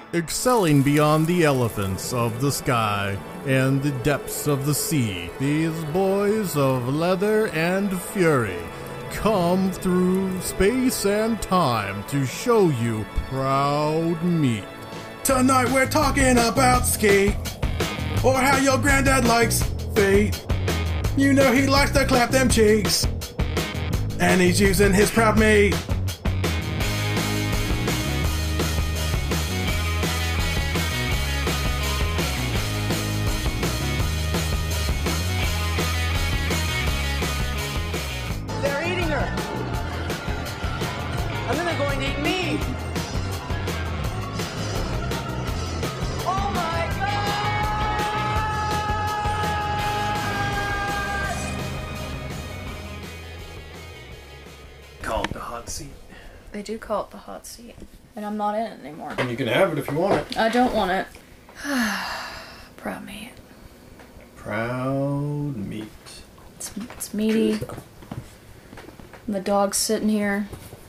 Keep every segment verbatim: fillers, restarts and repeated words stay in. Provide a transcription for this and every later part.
Excelling beyond the elephants of the sky and the depths of the sea, these boys of leather and fury come through space and time to show you proud meat. Tonight we're talking about skate, or how your granddad likes fate. You know he likes to clap them cheeks, and he's using his proud mate. They're eating her. And then they're going to eat me. Oh my God! Call it the hot seat. They do call it the hot seat. And I'm not in it anymore. And you can have it if you want it. I don't want it. Proud meat. Proud meat. It's, it's meaty. And the dog's sitting here.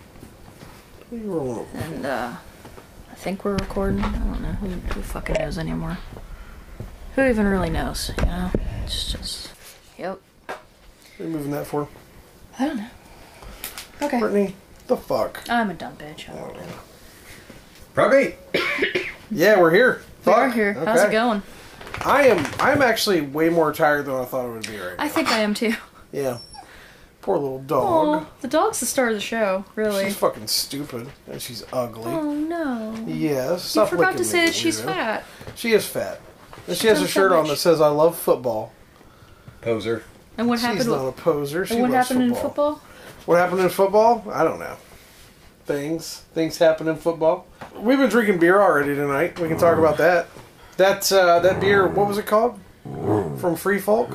And, uh, I think we're recording. I don't know. Who, who fucking knows anymore? Who even really knows, you know? It's just... Yep. What are you moving that for? I don't know. Okay. Brittany, the fuck? I'm a dumb bitch. I don't know. Proud meat! Yeah, we're here. We Fuck. are here. Okay. How's it going? I am I'm actually way more tired than I thought I would be right now. I think I am too. Yeah. Poor little dog. Oh, the dog's the star of the show, really. She's fucking stupid, and she's ugly. Oh no. Yes. You Stop forgot licking to say me, that she's weirdo. fat. She is fat. And she has a Don't shirt say on much. that says I love football. Poser. And what She's happened? not a poser. She and what loves happened football. in football? What happened in football? I don't know. Things. Things happen in football. We've been drinking beer already tonight. We can talk about that. That uh, that beer, what was it called? From Free Folk?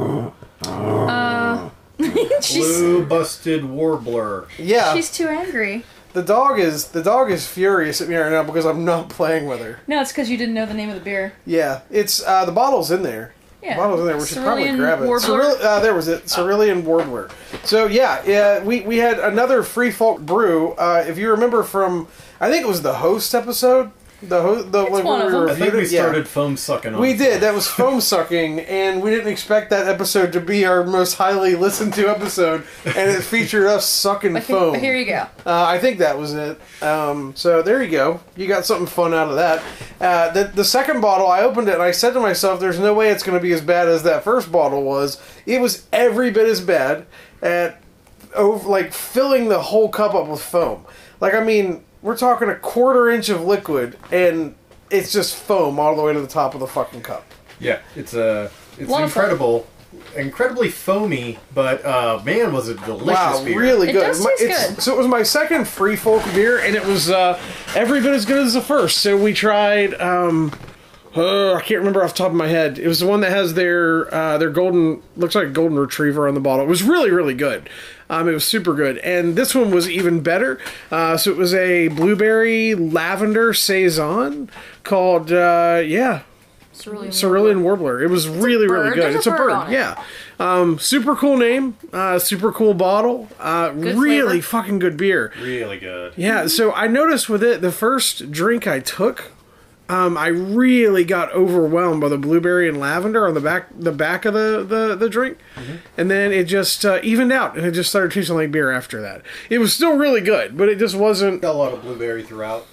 Uh, she's Blue Busted Warbler. Yeah. she's too angry. The dog is the dog is furious at me right now because I'm not playing with her. No, it's because you didn't know the name of the beer. Yeah. It's uh, the bottle's in there. Yeah. The bottle's in there. We should probably Cerulean grab it. Warbler. Cerulean, uh, there was it. Cerulean Warbler. So yeah, yeah, we, we had another Free Folk brew. Uh, if you remember from, I think it was the host episode. The ho- the It's when one we of them. were I think we reviewed it, yeah. started foam sucking on We it. did. That was foam sucking, and we didn't expect that episode to be our most highly listened to episode, and it featured us sucking I think, foam. but here you go. Uh, I think that was it. Um, so there you go. You got something fun out of that. Uh, the, the second bottle, I opened it and I said to myself, there's no way it's going to be as bad as that first bottle was. It was every bit as bad at over, like filling the whole cup up with foam. Like, I mean, we're talking a quarter inch of liquid and it's just foam all the way to the top of the fucking cup. Yeah, it's uh, it's Lot of fun. incredible. Incredibly foamy, but uh, man, was it delicious Wow, beer. really It good. does My- taste it's- good. So it was my second Free Folk beer, and it was uh, every bit as good as the first. So we tried. Um, uh, I can't remember off the top of my head. It was the one that has their uh, their golden, looks like a golden retriever on the bottle. It was really really good. Um, it was super good, and this one was even better. Uh, so it was a blueberry lavender saison called uh, yeah. Cerulean. Cerulean Warbler. It was really, really bird. good. There's a it's a bird bird, on it. yeah. Um, super cool name. Uh, super cool bottle. Uh, really flavor. fucking good beer. Really good. Yeah, so I noticed with it, the first drink I took, um, I really got overwhelmed by the blueberry and lavender on the back the back of the, the, the drink. Mm-hmm. And then it just uh, evened out, and it just started tasting like beer after that. It was still really good, but it just wasn't... Got a lot of blueberry throughout.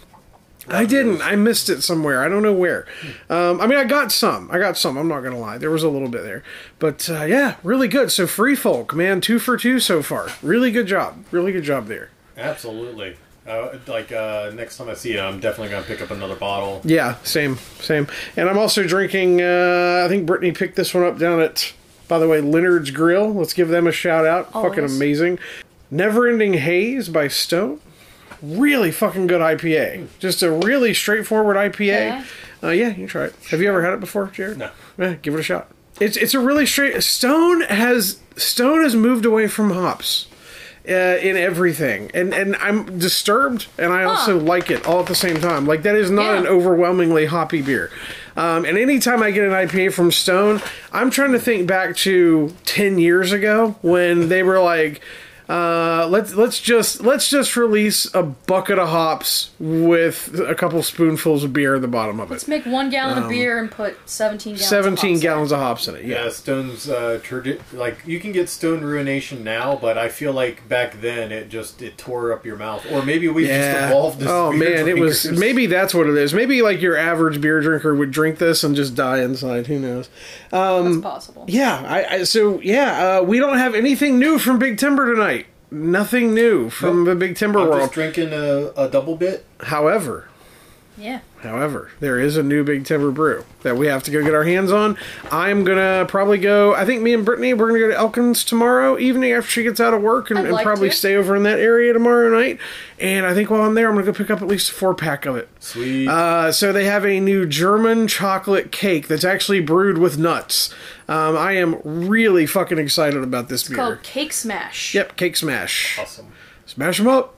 I didn't. I missed it somewhere. I don't know where. Um, I mean, I got some. I got some. I'm not going to lie. There was a little bit there. But, uh, yeah, really good. So, Free Folk, man, two for two so far. Really good job. Really good job there. Absolutely. Uh, like, uh, next time I see it, I'm definitely going to pick up another bottle. Yeah, same. Same. And I'm also drinking, uh, I think Brittany picked this one up down at, by the way, Leonard's Grill. Let's give them a shout out. Always. Fucking amazing. Never Ending Haze by Stone. Really fucking good I P A. Just a really straightforward I P A. Yeah. Uh, yeah, you can try it. Have you ever had it before, Jared? No. Yeah, give it a shot. It's it's a really straight. Stone has Stone has moved away from hops uh, in everything, and and I'm disturbed, and I also Huh. like it all at the same time. Like that is not Yeah. an overwhelmingly hoppy beer. Um, and anytime I get an I P A from Stone, I'm trying to think back to ten years ago when they were like, Uh, let's let's just let's just release a bucket of hops with a couple spoonfuls of beer at the bottom of it. Let's make one gallon of beer and put seventeen gallons. Seventeen of hops gallons of hops in it. Yeah. Yeah, Stone's uh, tradi- like you can get Stone Ruination now, but I feel like back then it just it tore up your mouth. Or maybe we just Yeah. evolved this. Oh beer man, it was drinkers. maybe that's what it is. Maybe like your average beer drinker would drink this and just die inside. Who knows? That's possible. Yeah. I, I so yeah. Uh, we don't have anything new from Big Timber tonight. Nothing new from the Big Timber I'm world. just drinking a, a double bit. However, Yeah. However, there is a new Big Timber brew that we have to go get our hands on. I'm gonna probably go. I think me and Brittany we're gonna go to Elkins tomorrow evening after she gets out of work, and, I'd and like probably to. stay over in that area tomorrow night. And I think while I'm there, I'm gonna go pick up at least a four pack of it. Sweet. Uh, so they have a new German chocolate cake that's actually brewed with nuts. Um, I am really fucking excited about this beer. Called Cake Smash. Yep, Cake Smash. awesome. Smash them up.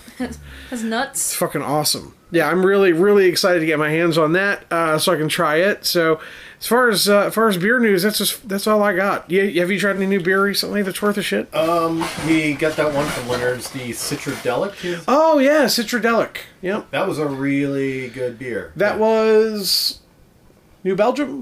Has nuts. Fucking awesome. Yeah, I'm really, really excited to get my hands on that uh, so I can try it. So, as far as uh, as far as beer news, that's just that's all I got. Yeah, have you tried any new beer recently that's worth a shit? Um, we got that one from Leonard's, the Citradelic. Oh yeah, Citradelic. Yep, That was a really good beer. that Yeah. was New Belgium.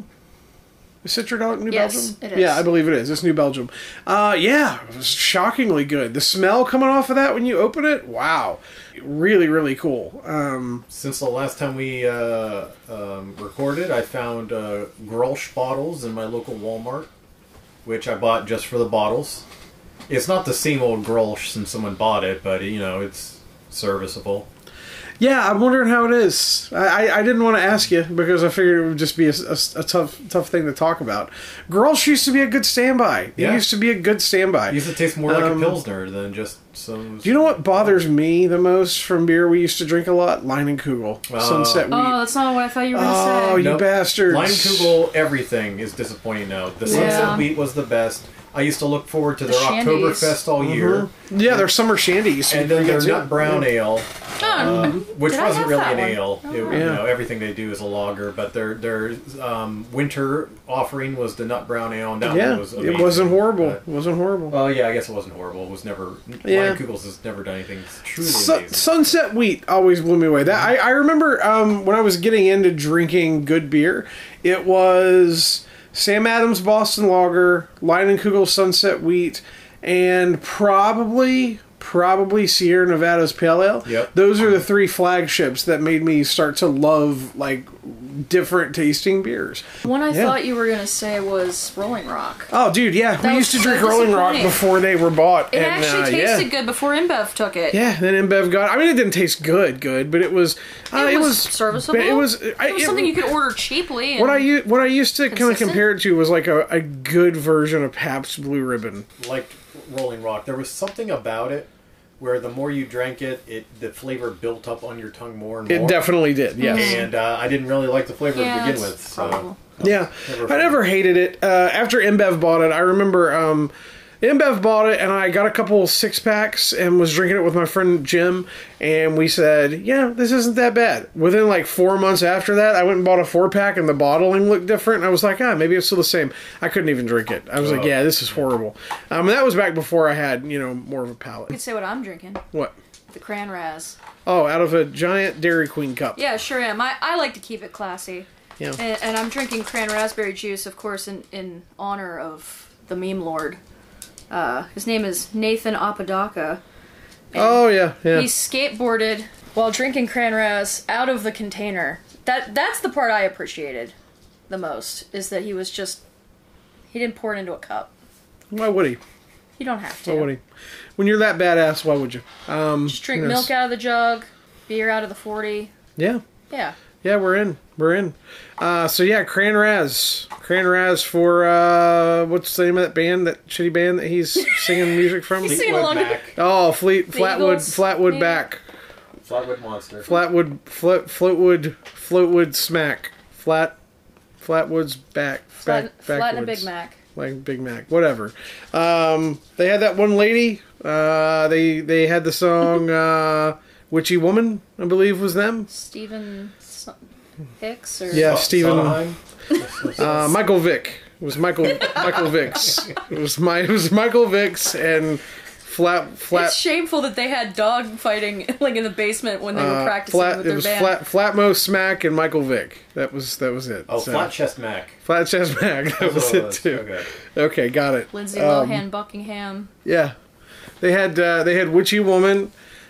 Is Citradelic New Yes, Belgium? it is. Yeah, I believe it is. It's New Belgium. Uh, yeah, it was shockingly good. The smell coming off of that when you open it, wow, really, really cool. Um, Since the last time we uh, um, recorded, I found uh, Grolsch bottles in my local Walmart, which I bought just for the bottles. It's not the same old Grolsch since someone bought it, but you know it's serviceable. Yeah, I'm wondering how it is. I, I, I didn't want to ask you because I figured it would just be a, a, a tough tough thing to talk about. Grolsch used to be a good standby. It Yeah. used to be a good standby. It used to taste more like Um, a Pilsner than just some... Do you know what bothers me the most from beer we used to drink a lot? Leinenkugel. Uh, Sunset Wheat. Oh, that's not what I thought you were going to Oh, say. you Nope. bastards. Leinenkugel, everything is disappointing now. The Yeah. Sunset Wheat was the best. I used to look forward to The their shandies. Oktoberfest all year. Yeah, their summer shandy used to And be then their pretty good, nut too. brown ale, uh, which Did I wasn't have really that an one? ale. Oh, It- wow. You Yeah. know, everything they do is a lager, but their their um, winter offering was the nut brown ale, and that Yeah, one was amazing. it wasn't horrible. But- It wasn't horrible. well, yeah, I guess it wasn't horrible. It was never. Yeah. Leinenkugels has never done anything truly Su- amazing. Sunset Wheat always blew me away. That I, I remember um, when I was getting into drinking good beer, it was Sam Adams Boston Lager, Leinenkugel Sunset Wheat, and probably probably Sierra Nevada's Pale Ale. Yep. Those are the three flagships that made me start to love like different tasting beers. One I Yeah. thought you were going to say was Rolling Rock. Oh, dude, yeah, we That used to was drink so Rolling Rock disappointing. before they were bought. It and, actually uh, tasted yeah. good before InBev took it. Yeah, then InBev got. I mean, it didn't taste good, good, but it was. Uh, It was serviceable. It was. I, It was it- something you could order cheaply. And What I u- what I used to kind of Consistent? compare it to was like a, a good version of Pabst Blue Ribbon. Like Rolling Rock, there was something about it where the more you drank it, it the flavor built up on your tongue more and more. It definitely did. Yes. And uh, I didn't really like the flavor Yeah, to begin that's with. So. probable. Yeah, Never I never hated it. Uh, after InBev bought it, I remember um, InBev bought it, and I got a couple six packs and was drinking it with my friend Jim, and we said, "Yeah, this isn't that bad." Within like four months after that, I went and bought a four pack, and the bottling looked different. And I was like, "Ah, maybe it's still the same." I couldn't even drink it. I was like, Oh. "Yeah, this is horrible." Um, and that was back before I had you know more of a You palate. could say what I'm drinking. What? The Cran Raz. Oh, out of a giant Dairy Queen cup. Yeah, sure am. I, I like to keep it classy. Yeah. And, and I'm drinking Cran Raspberry Juice, of course, in, in honor of the meme lord. Uh, his name is Nathan Apodaca. Oh yeah, yeah. He skateboarded while drinking Cran Raz out of the container. That That's the part I appreciated the most, is that he was just... He didn't pour it into a cup. Why would he? You don't have to. Why would he? When you're that badass, why would you? Um, Just drink who knows? milk out of the jug, beer out of the forty. Yeah. Yeah. Yeah, we're in. We're in. Uh, so yeah, Cran Raz. Cran Raz for, uh, what's the name of that band, that shitty band that he's singing music from? He's singing Fleetwood along to- Mac, Oh, Fleet, Flatwood, Eagles, Flatwood maybe? back. Flatwood Monster. Flatwood, Flat, Floatwood, Floatwood smack. Flat, Flatwood's back. Flat, back flatten a backwards. Big Mac. Like Big Mac, whatever. Um, they had that one lady. Uh, they they had the song uh, "Witchy Woman," I believe was them. Stephen S- Hicks? Or... Yeah, Stephen. Sondheim? Uh, Michael Vick. It was Michael Michael Vicks. It was my it was Michael Vicks and flat, flat. It's shameful that they had dog fighting like in the basement when they were uh, practicing flat. with It their was band. flat, Flatmo Smack and Michael Vick. That was that was it. Oh, So, Flat Chest Mac. Flat Chest Mac. That That's was what it it was. too. Okay. Okay, got it. Lindsay Um, Lohan, Buckingham. Yeah, they had uh, they had Witchy Woman.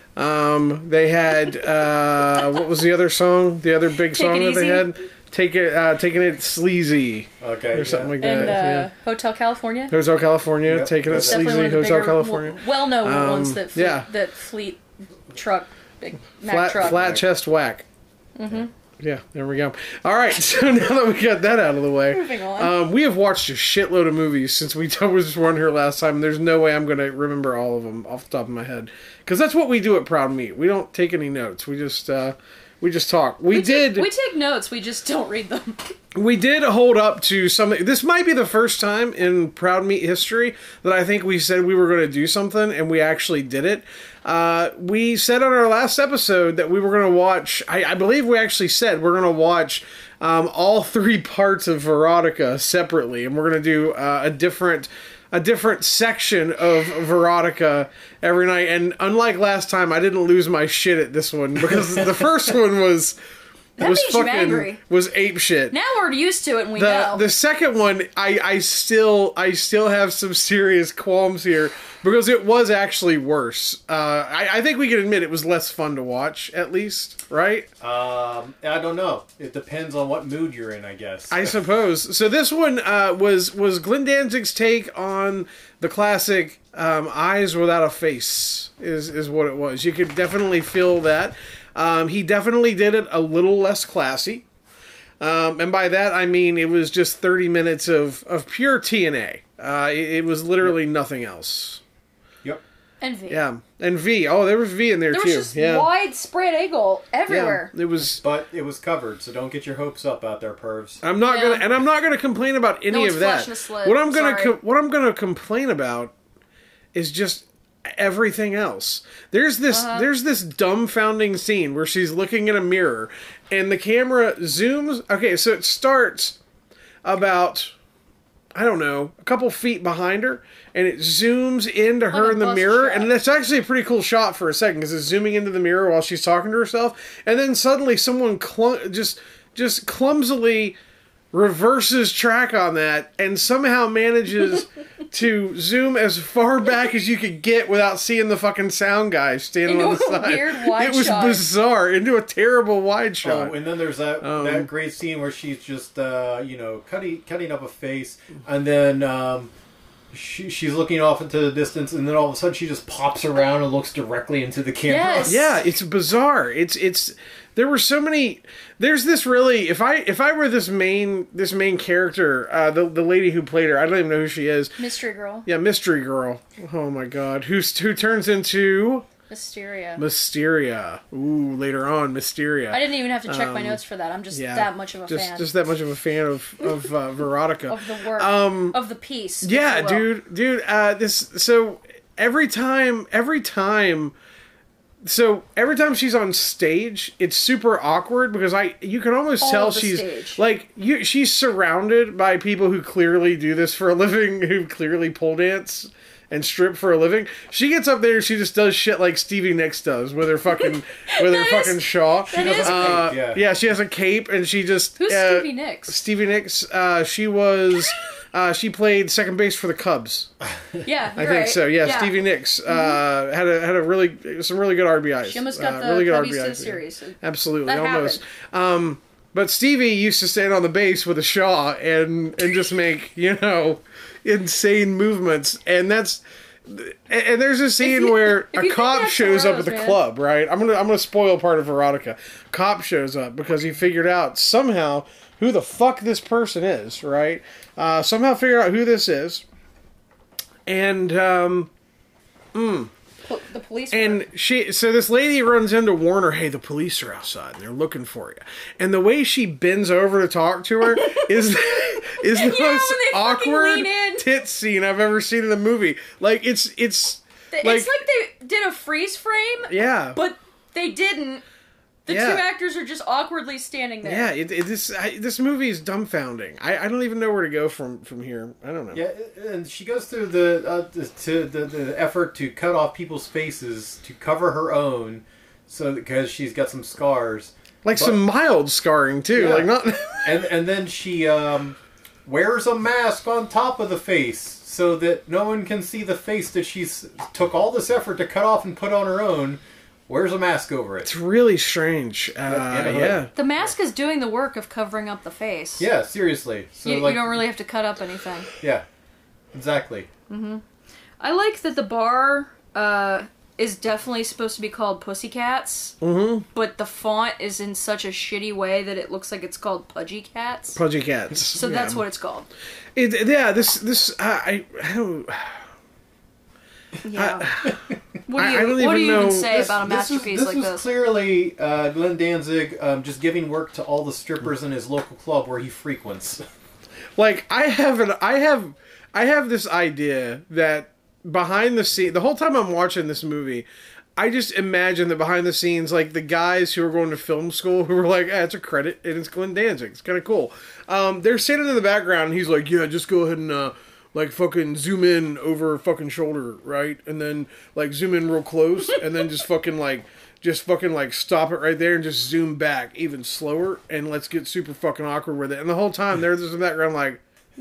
Um, they had uh, what was the other song? The other big Take song It that they Easy. had. Take it, uh, taking it sleazy Okay. or something yeah. like that. And uh, yeah. Hotel California. Hotel California, Yep. taking it That's Definitely one sleazy. of the Hotel bigger, California. w- well-known Um, ones that fleet, yeah. that fleet truck, big Mack Flat, truck. flat chest whack. Mm-hmm. Yeah, there we go. All right, so now that we got that out of the way, Moving on. Um, we have watched a shitload of movies since we was one here last time. And there's no way I'm going to remember all of them off the top of my head because that's what we do at Proud Meat. We don't take any notes. We just uh, we just talk. We, we did. Take, we take notes. We just don't read them. We did hold up to something. This might be the first time in Proud Meat history that I think we said we were going to do something and we actually did it. Uh, we said on our last episode that we were going to watch, I, I believe we actually said we're going to watch um, all three parts of Veronica separately, and we're going to do uh, a different a different section of Veronica every night. And unlike last time, I didn't lose my shit at this one because the first one was... That was made you fucking angry. was ape shit. Now we're used to it and we The know. the second one, I, I still I still have some serious qualms here because it was actually worse. Uh, I, I think we can admit it was less fun to watch, at least, right? Um, I don't know. It depends on what mood you're in, I guess. I suppose. So this one uh, was was Glenn Danzig's take on the classic um, "Eyes Without a Face" is is what it was. You could definitely feel that. Um, he definitely did it a little less classy. Um, and by that, I mean it was just thirty minutes of, of pure T N A. Uh, it, it was literally nothing else. Yep. and V. Yeah. And V. Oh, there was V in there, There too. was just yeah. widespread eagle everywhere. Yeah. It was... But it was covered, so don't get your hopes up out there, pervs. I'm not Yeah. gonna, and I'm not gonna complain about any No one's of that. flashing a slit. What I'm gonna, Sorry. co- what I'm gonna complain about is just everything else. There's this, Uh-huh. there's this dumbfounding scene where she's looking in a mirror, and the camera zooms. Okay, so it starts about, I don't know, a couple feet behind her, and it zooms into her a in the bust mirror, shot. and it's actually a pretty cool shot for a second because it's zooming into the mirror while she's talking to herself, and then suddenly someone cl- just just clumsily reverses track on that and somehow manages to zoom as far back as you could get without seeing the fucking sound guy standing Into on the a side. weird wide it was shot. bizarre, into a terrible wide shot. Oh, and then there's that Um, that great scene where she's just uh, you know cutting cutting up a face, and then um, she, she's looking off into the distance, and then all of a sudden she just pops around and looks directly into the camera. Yes. Yeah, it's bizarre. It's it's there were so many. There's this really. If I if I were this main this main character, uh, the the lady who played her, I don't even know who she is. Mystery Girl. Yeah, Mystery Girl. Oh my God, who's who turns into Mysteria. Mysteria? Ooh, later on, Mysteria. I didn't even have to check my notes for that. I'm just Um, yeah, that much of a just fan just that much of a fan of of uh, Veronica. of the work, Um, of the piece. if Yeah, you will. dude, dude. Uh, this so every time, every time, so every time she's on stage, it's super awkward because I you can almost All tell of the she's stage. like you. She's surrounded by people who clearly do this for a living, who clearly pole dance and strip for a living. She gets up there and she just does shit like Stevie Nicks does with her fucking with her That is- fucking shaw. that is- Uh, Yeah. yeah, she has a cape and she just Who's uh, Stevie Nicks? Stevie Nicks. Uh, she was. Uh, she played second base for the Cubs. Yeah, I you're think right. so. Yeah, Stevie Nicks uh, had a had a really some really good R B Is. She almost got uh, the really good Cubbies to the R B Is. series. Absolutely, That almost. Um, but Stevie used to stand on the base with a Shaw and and just make you know insane movements, and that's. And there's a scene you- where if a you think cop that's shows up at Soros, the man. club, right? I'm gonna I'm gonna spoil part of Veronica. Cop shows up because he figured out somehow who the fuck this person is, right? Uh, somehow figure out who this is, and um, Po- the police. and were- she, so this lady runs in to warn her, hey, the police are outside and they're looking for you. And the way she bends over to talk to her is is the Yeah, most when they fucking awkward lean in. tit scene I've ever seen in the movie. Like it's it's it's like, like they did a freeze frame, yeah, but they didn't. The Yeah. two actors are just awkwardly standing there. Yeah, it, it, this I, this movie is dumbfounding. I, I don't even know where to go from, from here. I don't know. Yeah, and she goes through the uh, the- to the, the effort to cut off people's faces to cover her own, so because she's got some scars. Like But- some mild scarring too. Yeah. Like not. and and then she um, wears a mask on top of the face so that no one can see the face that she's took all this effort to cut off and put on her own. Wears a mask over it. It's really strange. Uh, and a hood. yeah. The mask is doing the work of covering up the face. Yeah, seriously. So You, like, you don't really have to cut up anything. Yeah, exactly. I like that the bar uh, is definitely supposed to be called Pussycats, mm-hmm. but the font is in such a shitty way that it looks like it's called Pudgy Cats. Pudgy Cats. So yeah. that's what it's called. It, yeah, this this uh, I I don't. Yeah. what do I- you, I don't what even do you know- even say This- about a this was- masterpiece this like was this? clearly uh, Glenn Danzig um, just giving work to all the strippers in his local club where he frequents. Like I have an I have I have this idea that behind the scene the whole time I'm watching this movie, I just imagine that behind the scenes, like the guys who are going to film school who were like, ah, it's a credit and it's Glenn Danzig. It's kind of cool. Um, they're standing in the background and he's like, yeah, just go ahead and uh, like fucking zoom in over fucking shoulder, right? And then like zoom in real close and then just fucking like just fucking like stop it right there and just zoom back even slower and let's get super fucking awkward with it. And the whole time they're just in the background like,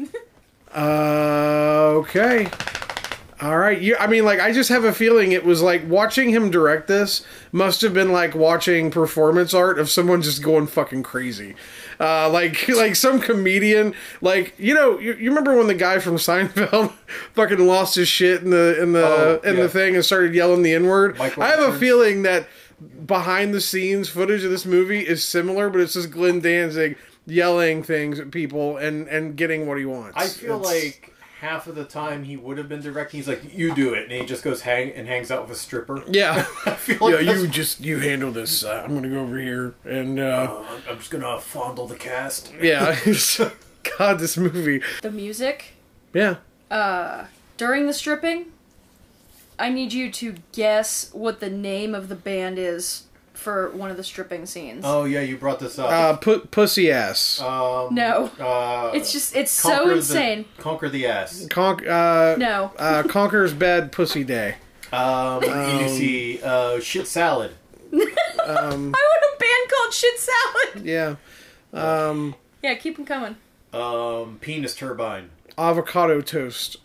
uh, okay. All right. You, I mean, like, I just have a feeling it was like watching him direct this must have been like watching performance art of someone just going fucking crazy. Uh, like, like some comedian, like, you know, you, you remember when the guy from Seinfeld fucking lost his shit in the, in the, Oh, in yeah. the thing and started yelling the N word? Michael I have a Richards. feeling that behind the scenes footage of this movie is similar, but it's just Glenn Danzig yelling things at people and, and getting what he wants. I feel It's- like half of the time he would have been directing, he's like, you do it, and he just goes hang and hangs out with a stripper. Yeah. I feel like Yeah, that's- you just you handle this. Uh, I'm gonna go over here and uh, Uh, I'm just gonna fondle the cast. yeah. God, this movie. The music Yeah. during the stripping, I need you to guess what the name of the band is for one of the stripping scenes. Oh yeah, you brought this up. Uh, pu- pussy ass. um, No. uh, It's just, it's so Conquer the- insane. Conquer the ass. Conk. Uh, No. uh, Conqueror's Bad Pussy Day. Um, you see, uh, shit salad. I want a band called Shit Salad. Yeah. Um, Yeah, keep them coming. Um, penis turbine. avocado toast.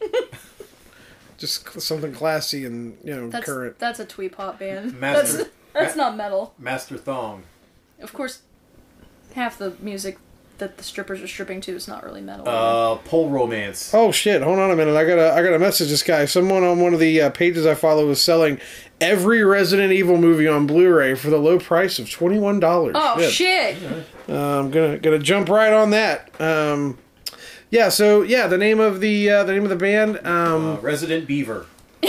Just cl- something classy and you know That's current. that's a twee pop band. Master- That's that's not metal. Master thong. Of course, half the music that the strippers are stripping to is not really metal. Uh, pole romance. Oh shit! Hold on a minute. I gotta I gotta message this guy. Someone on one of the uh, pages I follow is selling every Resident Evil movie on Blu-ray for the low price of twenty one dollars. oh shit! Uh, I'm gonna gonna jump right on that. Um, yeah. So yeah, the name of the uh, the name of the band. Um, Uh, Resident Beaver.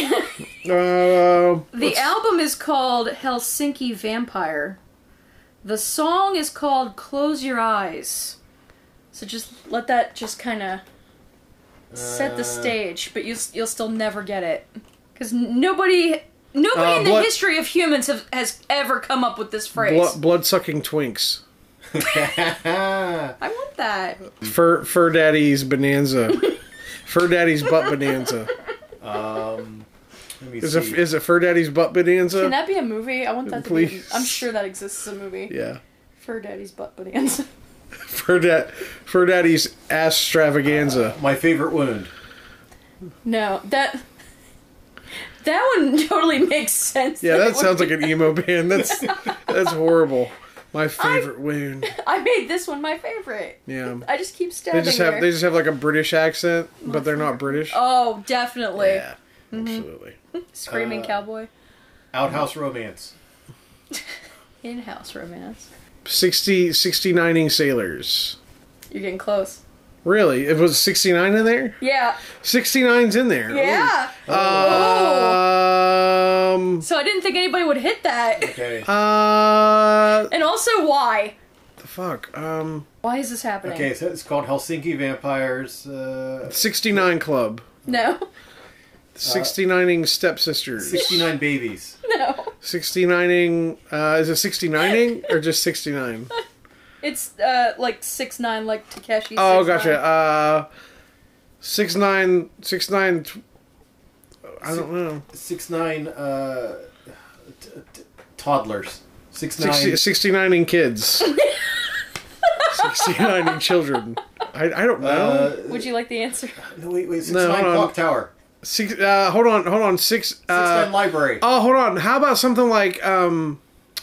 uh, The album is called Helsinki Vampire. The song is called Close Your Eyes. So just let that just kind of set the Uh, stage, but you you'll still never get it because nobody nobody Uh, in the blood- history of humans have, has ever come up with this phrase. blood, blood sucking twinks. I want that. Fur Fur Daddy's Bonanza. Fur Daddy's butt bonanza. um, let me Is see. it is it Fur Daddy's butt bonanza? Can that be a movie? I want that to be. Please. I'm sure that exists as a movie. Yeah. Fur Daddy's Butt Bonanza. Fur Dad Fur Daddy's ass extravaganza. My favorite wound. No, that that one totally makes sense. Yeah, it that would sounds be- like an emo band. That's that's horrible. My favorite wound. I made this one my favorite. Yeah. I just keep They stabbing just have there. they just have like a British accent, but they're not British. Oh, definitely. Yeah, absolutely. Screaming Uh, cowboy. Outhouse romance. In-house romance. sixty, sixty-nining sailors. You're getting close. Really? It was sixty-nine in there? Yeah. sixty-nine's in there. Yeah. Oh. Um. So I didn't think anybody would hit that. Okay. Uh. And also, why? The fuck. Um. Why is this happening? Okay, so it's called Helsinki Vampires. Uh, sixty-nine Club. No. sixty-nining stepsisters. sixty-nine Babies. No. sixty-nining, uh, is it sixty-nining or just sixty-nine? It's uh like six nine, like Takeshi. Oh, six gotcha. nine. Uh, six nine, six nine. I don't know. Six nine uh, t- t- toddlers. Six nine. sixty, sixty-nining kids. sixty-nining children. I, I don't know. Uh, Would you like the answer? no, wait, wait. Six No, nine hold on. clock tower. Six. Uh, hold on, hold on. Six. Six Uh, nine library. oh, hold on. How about something like um?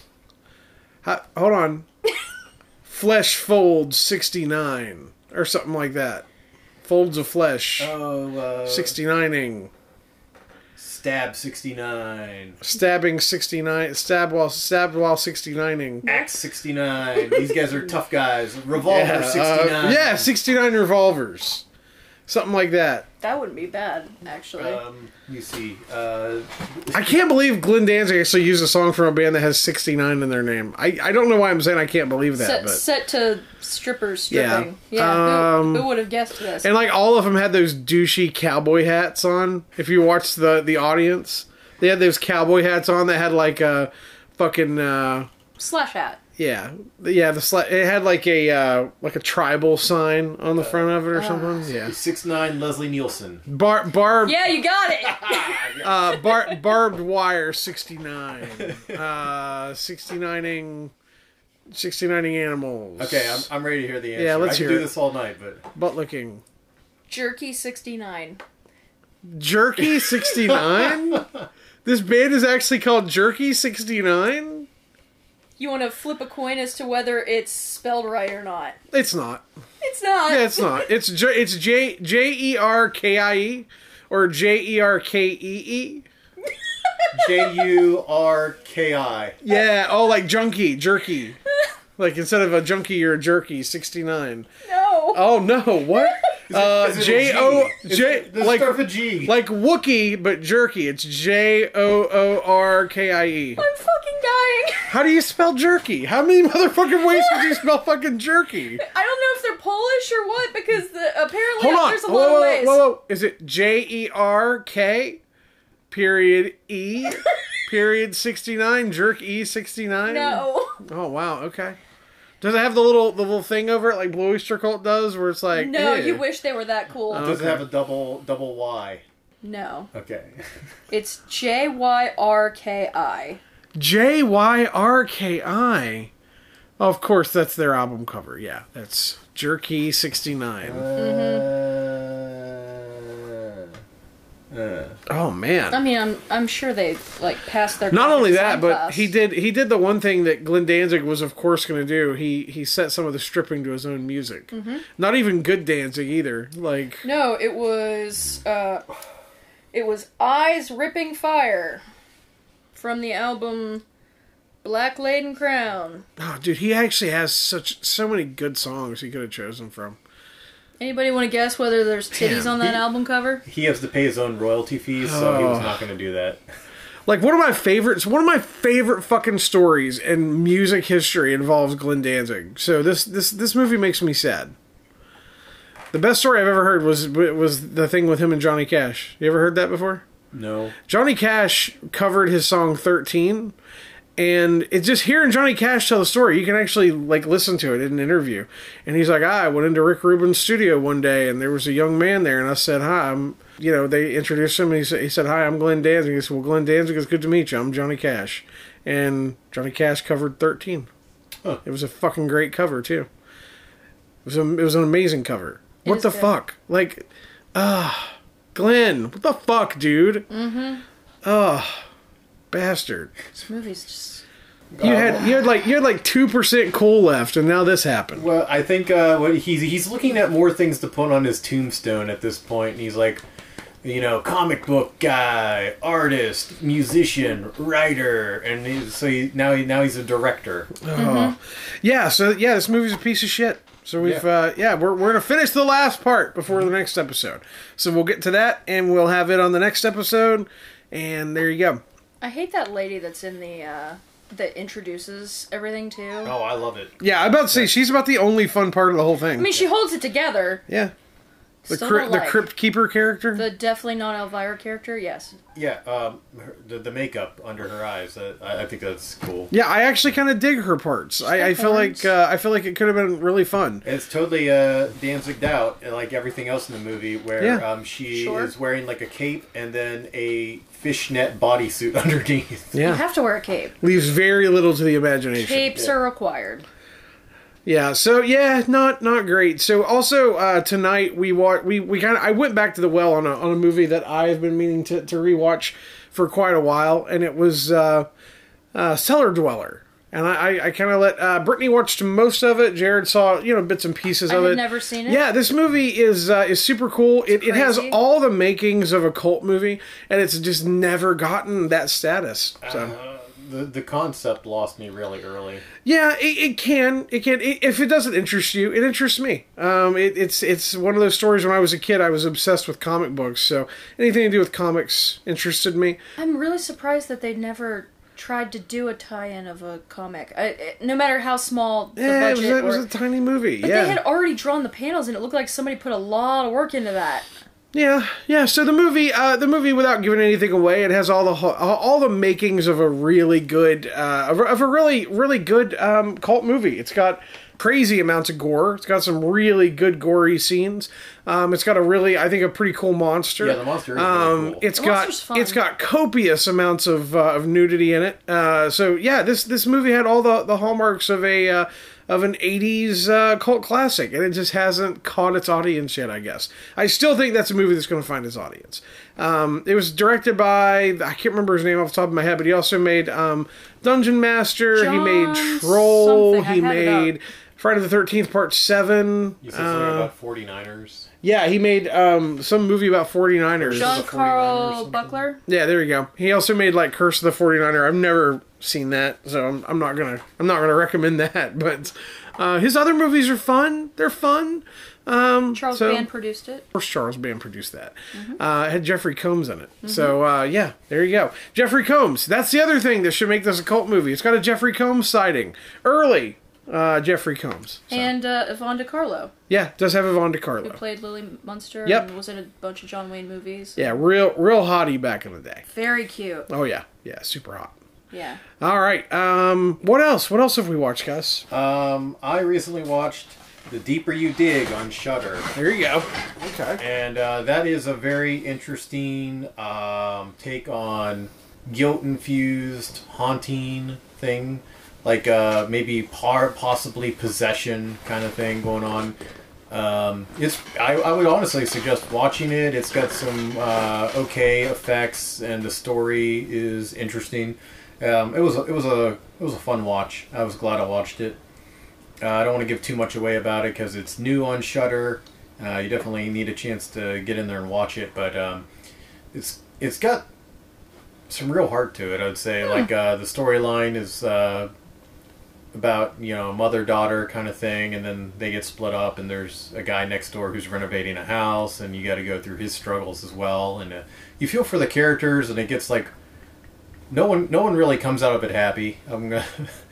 ho- hold on. Flesh folds sixty-nine or something like that. Folds of flesh. oh, uh, sixty-nining. stab sixty nine. Stabbing sixty-nine. Stab while stabbed while sixty-nining. Axe sixty nine. These guys are tough guys. Revolver Yeah, sixty nine. uh, yeah, sixty-nine revolvers. Something like that. That wouldn't be bad, actually. Um, you see. Uh, I can't believe Glenn Danzig actually used a song from a band that has sixty-nine in their name. I, I don't know why I'm saying I can't believe that, set, but set to strippers Yeah. stripping. Yeah, Um, who, who would have guessed this? and like all of them had those douchey cowboy hats on. If you watch the the audience, they had those cowboy hats on that had like a fucking uh, Slash hat. yeah yeah the sli- it had like a uh, like a tribal sign on the front of it or something. Yeah, six nine Leslie Nielsen. bar barb Yeah, you got it. uh, bar barbed wire sixty-nine, uh, sixty-nining. sixty-nining animals. Okay, I'm, I'm ready to hear the answer. Yeah, let's I could hear do it. this all night, but Butt licking. Jerky sixty-nine. Jerky sixty-nine? This band is actually called Jerky sixty-nine? You want to flip a coin as to whether it's spelled right or not? It's not. It's not. Yeah, it's not. It's J- it's J J E R K I E or J E R K E E. J U R K I. Yeah, oh, like junkie, jerky. Like instead of a junkie, you're a jerky. sixty-nine. No. Oh no, what? Uh, Is it a J O G? Is J it- does it like start with a G? like Wookie, but jerky. It's J O O R K I E. I'm fucking dying. How do you spell jerky? How many motherfucking ways could you spell fucking jerky? I don't know if they're Polish or what because the, apparently Hold on. there's a Whoa, lot whoa, of whoa, ways. whoa, whoa. Is it J E R K period E period sixty-nine jerk E sixty-nine? No. Oh wow. Okay. Does it have the little the little thing over it like Blue Oyster Cult does, where it's like No, eh. you wish they were that cool. Oh. Does Okay. it have a double double Y? No. Okay. It's J Y R K I. J Y R K I? Oh, of course, that's their album cover. Yeah, that's Jerky sixty-nine. Uh, uh. Oh man. I mean, I'm I'm sure they like passed their. Not graphic only design that, but class. he did he did the one thing that Glenn Danzig was of course going to do. He he set some of the stripping to his own music. Mm-hmm. Not even good Danzig either. Like No, it was uh, it was Eyes Ripping Fire from the album Black Laden Crown. oh, dude, he actually has such so many good songs he could have chosen from. Anybody want to guess whether there's titties Damn, on that he- album cover? He has to pay his own royalty fees, so he was Oh. not going to do that. Like one of my favorites, one of my favorite fucking stories in music history involves Glenn Danzig. So this this this movie makes me sad. The best story I've ever heard was was the thing with him and Johnny Cash. You ever heard that before? No. Johnny Cash covered his song thirteen, and it's just hearing Johnny Cash tell the story. You can actually like listen to it in an interview. And he's like, ah, I went into Rick Rubin's studio one day, and there was a young man there, and I said, hi, I'm, you know, they introduced him, and he said, he said, hi, I'm Glenn Danzig. He said, well, Glenn Danzig, it's good to meet you. I'm Johnny Cash. And Johnny Cash covered thirteen. Huh. It was a fucking great cover, too. It was, a, it was an amazing cover. It What is the good. fuck? Like, ah, Glenn, what the fuck, dude? Mm-hmm. Oh, bastard. This movie's just. You had you had like you had like two percent cool left, and now this happened. Well, I think uh, what he's he's looking at more things to put on his tombstone at this point, and he's like, you know, comic book guy, artist, musician, writer, and he's, so he, now he now he's a director. Oh. Yeah, so yeah, this movie's a piece of shit. So we've Yeah. uh, yeah, we're we're gonna finish the last part before the next episode. So we'll get to that, and we'll have it on the next episode. And there you go. I hate that lady that's in the uh, that introduces everything too. Oh, I love it. Yeah, I'm about to say she's about the only fun part of the whole thing. I mean, she holds it together. yeah. The Still crypt, don't the like. crypt keeper character. The definitely not Elvira character, yes. Yeah, um, her, the, the makeup under her eyes. Uh, I, I think that's cool. yeah, I actually kind of dig her parts. I, I feel horns. like uh, I feel like it could have been really fun. It's totally uh, Danziged out, like everything else in the movie, where Yeah. um, she Sure. is wearing like a cape and then a fishnet bodysuit underneath. You Yeah, have to wear a cape. leaves very little to the imagination. Capes are required. Yeah, so yeah, not not great. So also uh, tonight we wa- we we kind of I went back to the well on a on a movie that I have been meaning to to rewatch for quite a while, and it was uh, uh, Cellar Dweller. And I, I, I kind of let uh, Brittany watched most of it. Jared saw you know bits and pieces I of had it. never seen it. Yeah, this movie is uh, is super cool. It, it has crazy. all the makings of a cult movie, and it's just never gotten that status. So. Uh, the the concept lost me really early. Yeah, it, it can. It can. It, if it doesn't interest you, it interests me. Um, it, it's it's one of those stories. When I was a kid, I was obsessed with comic books, so anything to do with comics interested me. I'm really surprised that they never tried to do a tie-in of a comic. I, it, no matter how small the Yeah, it was, budget it was or... a tiny movie. But yeah, they had already drawn the panels, and it looked like somebody put a lot of work into that. yeah, yeah. So the movie, uh, the movie, without giving anything away, it has all the ho- all the makings of a really good, uh, of, a- of a really really good um, cult movie. It's got crazy amounts of gore. It's got some really good gory scenes. Um, it's got a really, I think, a pretty cool monster. Yeah, the monster is really Um, cool. It's The got monster's fun. it's got copious amounts of uh, of nudity in it. Uh, so yeah, this this movie had all the, the hallmarks of a uh, of an eighties uh, cult classic, and it just hasn't caught its audience yet. I guess I still think that's a movie that's going to find its audience. Um, it was directed by I can't remember his name off the top of my head, but he also made um, Dungeon Master. John he made Troll. something. I He had it up. made Friday the thirteenth Part Seven. You said something about forty-niners. Yeah, he made um, some movie about forty-niners. John a forty-niner or Carl something? Buckler. Yeah, there you go. He also made like Curse of the forty-niner. I've never seen that, so I'm, I'm not gonna I'm not gonna recommend that. But uh, his other movies are fun. They're fun. Um, Charles so, Band produced it. Of course, Charles Band produced that. Uh, it had Jeffrey Combs in it. So uh, yeah, there you go. Jeffrey Combs. That's the other thing that should make this a cult movie. It's got a Jeffrey Combs sighting early. Uh, Jeffrey Combs. So, And uh, Yvonne DiCarlo, yeah, does have Yvonne who DiCarlo. played Lily Munster Yep. and was in a bunch of John Wayne movies. Yeah, real real hottie back in the day. Very cute. Oh yeah, yeah, super hot. Yeah. All right. Um, what else? What else have we watched, Gus? Um, I recently watched The Deeper You Dig on Shudder. There you go. Okay. And uh, that is a very interesting um, take on guilt-infused haunting thing, like uh, maybe par- possibly possession kind of thing going on. Um, it's I, I would honestly suggest watching it. It's got some uh, okay effects, and the story is interesting. Um, it was a, it was a it was a fun watch. I was glad I watched it. Uh, I don't want to give too much away about it because it's new on Shudder. Uh, you definitely need a chance to get in there and watch it, but um, it's it's got some real heart to it. I'd say like uh, the storyline is uh, about you know mother daughter kind of thing, and then they get split up, and there's a guy next door who's renovating a house, and you got to go through his struggles as well, and uh, you feel for the characters, and it gets like no one no one really comes out of it happy. I'm gonna.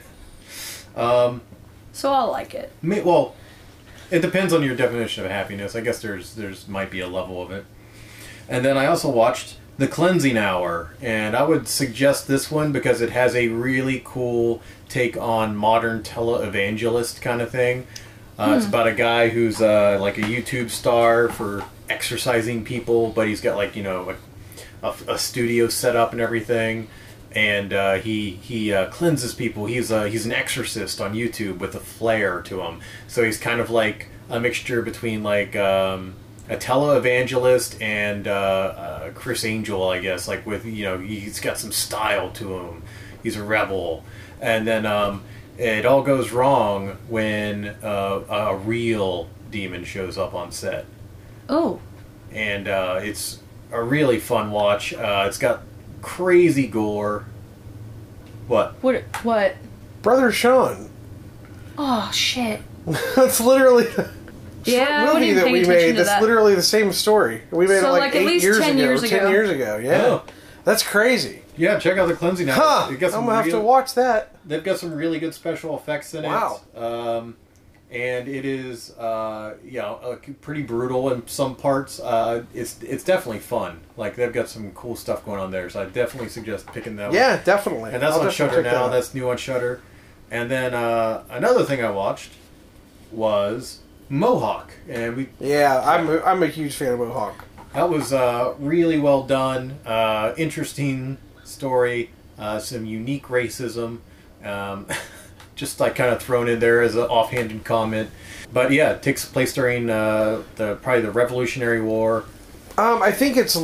um, So I'll like it. Me- Well, it depends on your definition of happiness. I guess there's there's might be a level of it. And then I also watched The Cleansing Hour, and I would suggest this one because it has a really cool take on modern televangelist kind of thing. Uh, It's about a guy who's uh, like a YouTube star for exercising people, but he's got like you know a, a, a studio set up and everything. And uh, he he uh, cleanses people. He's uh, he's an exorcist on YouTube with a flair to him. So he's kind of like a mixture between like um, a televangelist and uh, uh, Chris Angel, I guess. Like with you know he's got some style to him. He's a rebel. And then um, it all goes wrong when uh, a real demon shows up on set. Oh. And uh, it's a really fun watch. Uh, it's got crazy gore. What? What? What? Brother Sean. Oh, shit. That's literally the Yeah, I movie wasn't even that paying we attention made. to That's that. literally the same story. We made So, it like, like, at eight least years ten ago. years Ten ago. years ago. Yeah. Oh. That's crazy. Yeah, check out The Cleansing Hour. Huh. It got some I'm gonna have real- to watch that. They've got some really good special effects in Wow. it. Um, and it is, uh, you know, uh, pretty brutal in some parts. Uh, it's it's definitely fun. Like, they've got some cool stuff going on there, so I definitely suggest picking that one. Yeah, definitely. And that's I'll on definitely Shudder check that now. out. That's new on Shudder. And then uh, another thing I watched was Mohawk, and we Yeah, I'm a, I'm a huge fan of Mohawk. that was uh, really well done. Uh, interesting story. Uh, some unique racism. Um, just like kind of thrown in there as an offhanded comment. But yeah, it takes place during uh, the probably the Revolutionary War. Um, I think it's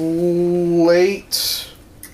late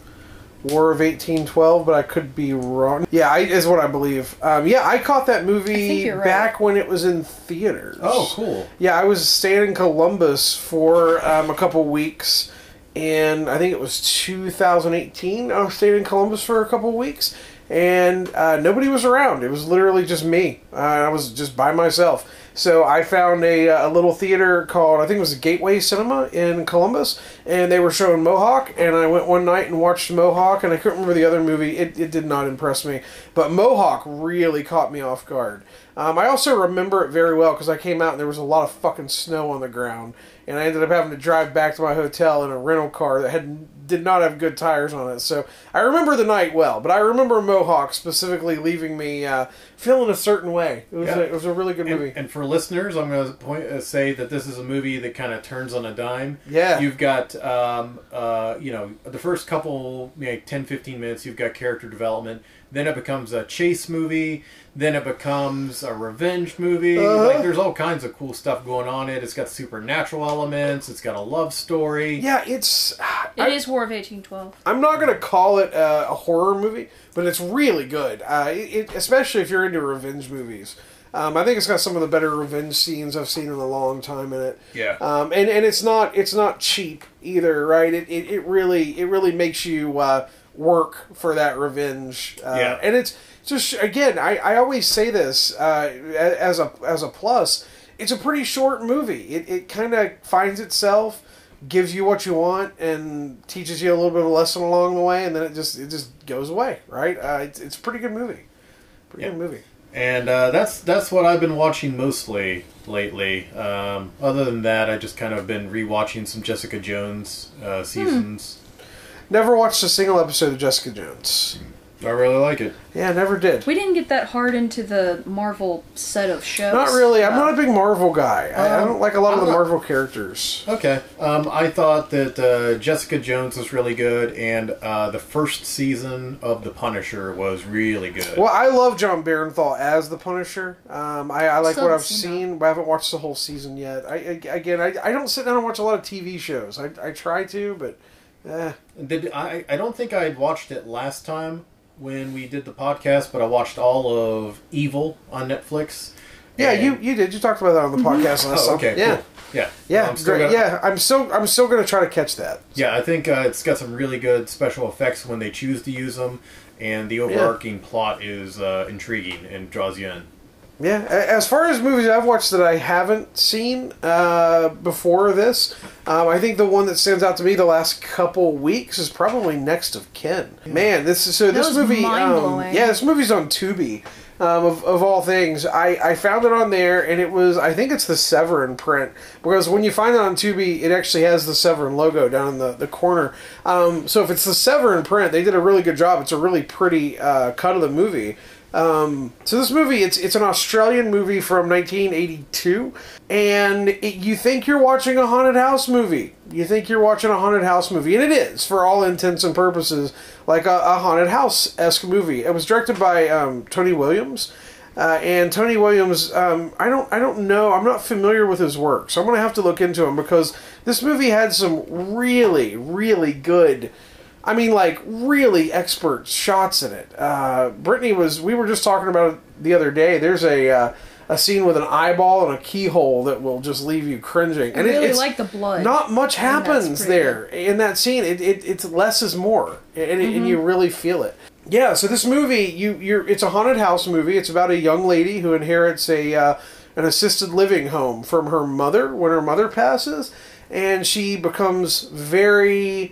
War of eighteen twelve, but I could be wrong. Yeah, I, is what I believe. Um, yeah, I caught that I movie think you're right. back when it was in theaters. Oh, cool. Yeah, I was staying in Columbus for um, a couple weeks, and I think it was two thousand eighteen. I was staying in Columbus for a couple weeks, and uh, nobody was around. It was literally just me. Uh, I was just by myself. So I found a, a little theater called, I think it was Gateway Cinema in Columbus, and they were showing Mohawk, and I went one night and watched Mohawk, and I couldn't remember the other movie. It, it did not impress me. But Mohawk really caught me off guard. Um, I also remember it very well because I came out and there was a lot of fucking snow on the ground, and I ended up having to drive back to my hotel in a rental car that had did not have good tires on it. So I remember the night well, but I remember Mohawk specifically leaving me uh, feeling a certain way. It was, Yeah. a, it was a really good And, movie. and for listeners, I'm going to point uh, say that this is a movie that kind of turns on a dime. Yeah. You've got, um, uh, you know, the first couple, maybe ten, fifteen minutes, you've got character development. Then it becomes a chase movie. Then it becomes a revenge movie. Uh-huh. Like, there's all kinds of cool stuff going on in it. It's got supernatural elements. It's got a love story. Yeah, it's... It is War of eighteen twelve. I'm not going to call it a, a horror movie, but it's really good. Uh, it, it, especially if you're into revenge movies. Um, I think it's got some of the better revenge scenes I've seen in a long time in it. Yeah. Um, and and it's not it's not cheap either, right? It it, it really it really makes you uh, work for that revenge. Uh, Yeah. And it's just again, I, I always say this uh, as a as a plus. It's a pretty short movie. It it kind of finds itself, gives you what you want, and teaches you a little bit of a lesson along the way, and then it just it just goes away, right? Uh, it's it's a pretty good movie. Pretty Yeah. good movie. And uh, that's that's what I've been watching mostly lately. Um, other than that, I just kind of been rewatching some Jessica Jones uh, seasons. Never watched a single episode of Jessica Jones. I really like it. Yeah, never did. We didn't get that hard into the Marvel set of shows. Not really. I'm not a big Marvel guy. I, I Um, don't like a lot of I'm the not- Marvel characters. Okay. Um, I thought that uh, Jessica Jones was really good, and uh, the first season of The Punisher was really good. Well, I love John Barenthal as the Punisher. Um, I, I like Still what I've haven't seen seen, but I haven't watched the whole season yet. I, I again, I, I don't sit down and watch a lot of T V shows. I, I try to, but eh. Did I? I don't think I had watched it last time when we did the podcast, but I watched all of Evil on Netflix. Yeah, And- you you did. You talked about that on the podcast last Oh, time. okay, Yeah. cool. Yeah, Yeah, I'm still great. gonna- Yeah, I'm still I'm still gonna try to catch that. Yeah, I think uh, it's got some really good special effects when they choose to use them, and the overarching plot is uh, intriguing and draws you in. Yeah, a- as far as movies I've watched that I haven't seen uh, before this, um, I think the one that stands out to me the last couple weeks is probably Next of Kin. Man, this is so. That this was movie, um, mind-blowing. yeah, this movie's on Tubi. Um, of, of all things, I, I found it on there, and it was, I think it's the Severin print, because when you find it on Tubi, it actually has the Severin logo down in the, the corner. Um, so if it's the Severin print, they did a really good job. It's a really pretty uh, cut of the movie. Um, so this movie, it's it's an Australian movie from nineteen eighty-two, and it, you think you're watching a haunted house movie. You think you're watching a haunted house movie, and it is, for all intents and purposes, like a, a haunted house-esque movie. It was directed by um, Tony Williams, uh, and Tony Williams, um, I don't I don't know, I'm not familiar with his work, so I'm going to have to look into him, because this movie had some really, really good... I mean, like, really expert shots in it. Uh, Brittany was... We were just talking about it the other day. There's a uh, a scene with an eyeball and a keyhole that will just leave you cringing. I And it- really it's like the blood. Not much And that's happens pretty there in that scene. It, it It's less is more. And, it, Mm-hmm. and you really feel it. Yeah, so this movie, you you're it's a haunted house movie. It's about a young lady who inherits a uh, an assisted living home from her mother when her mother passes. And she becomes very...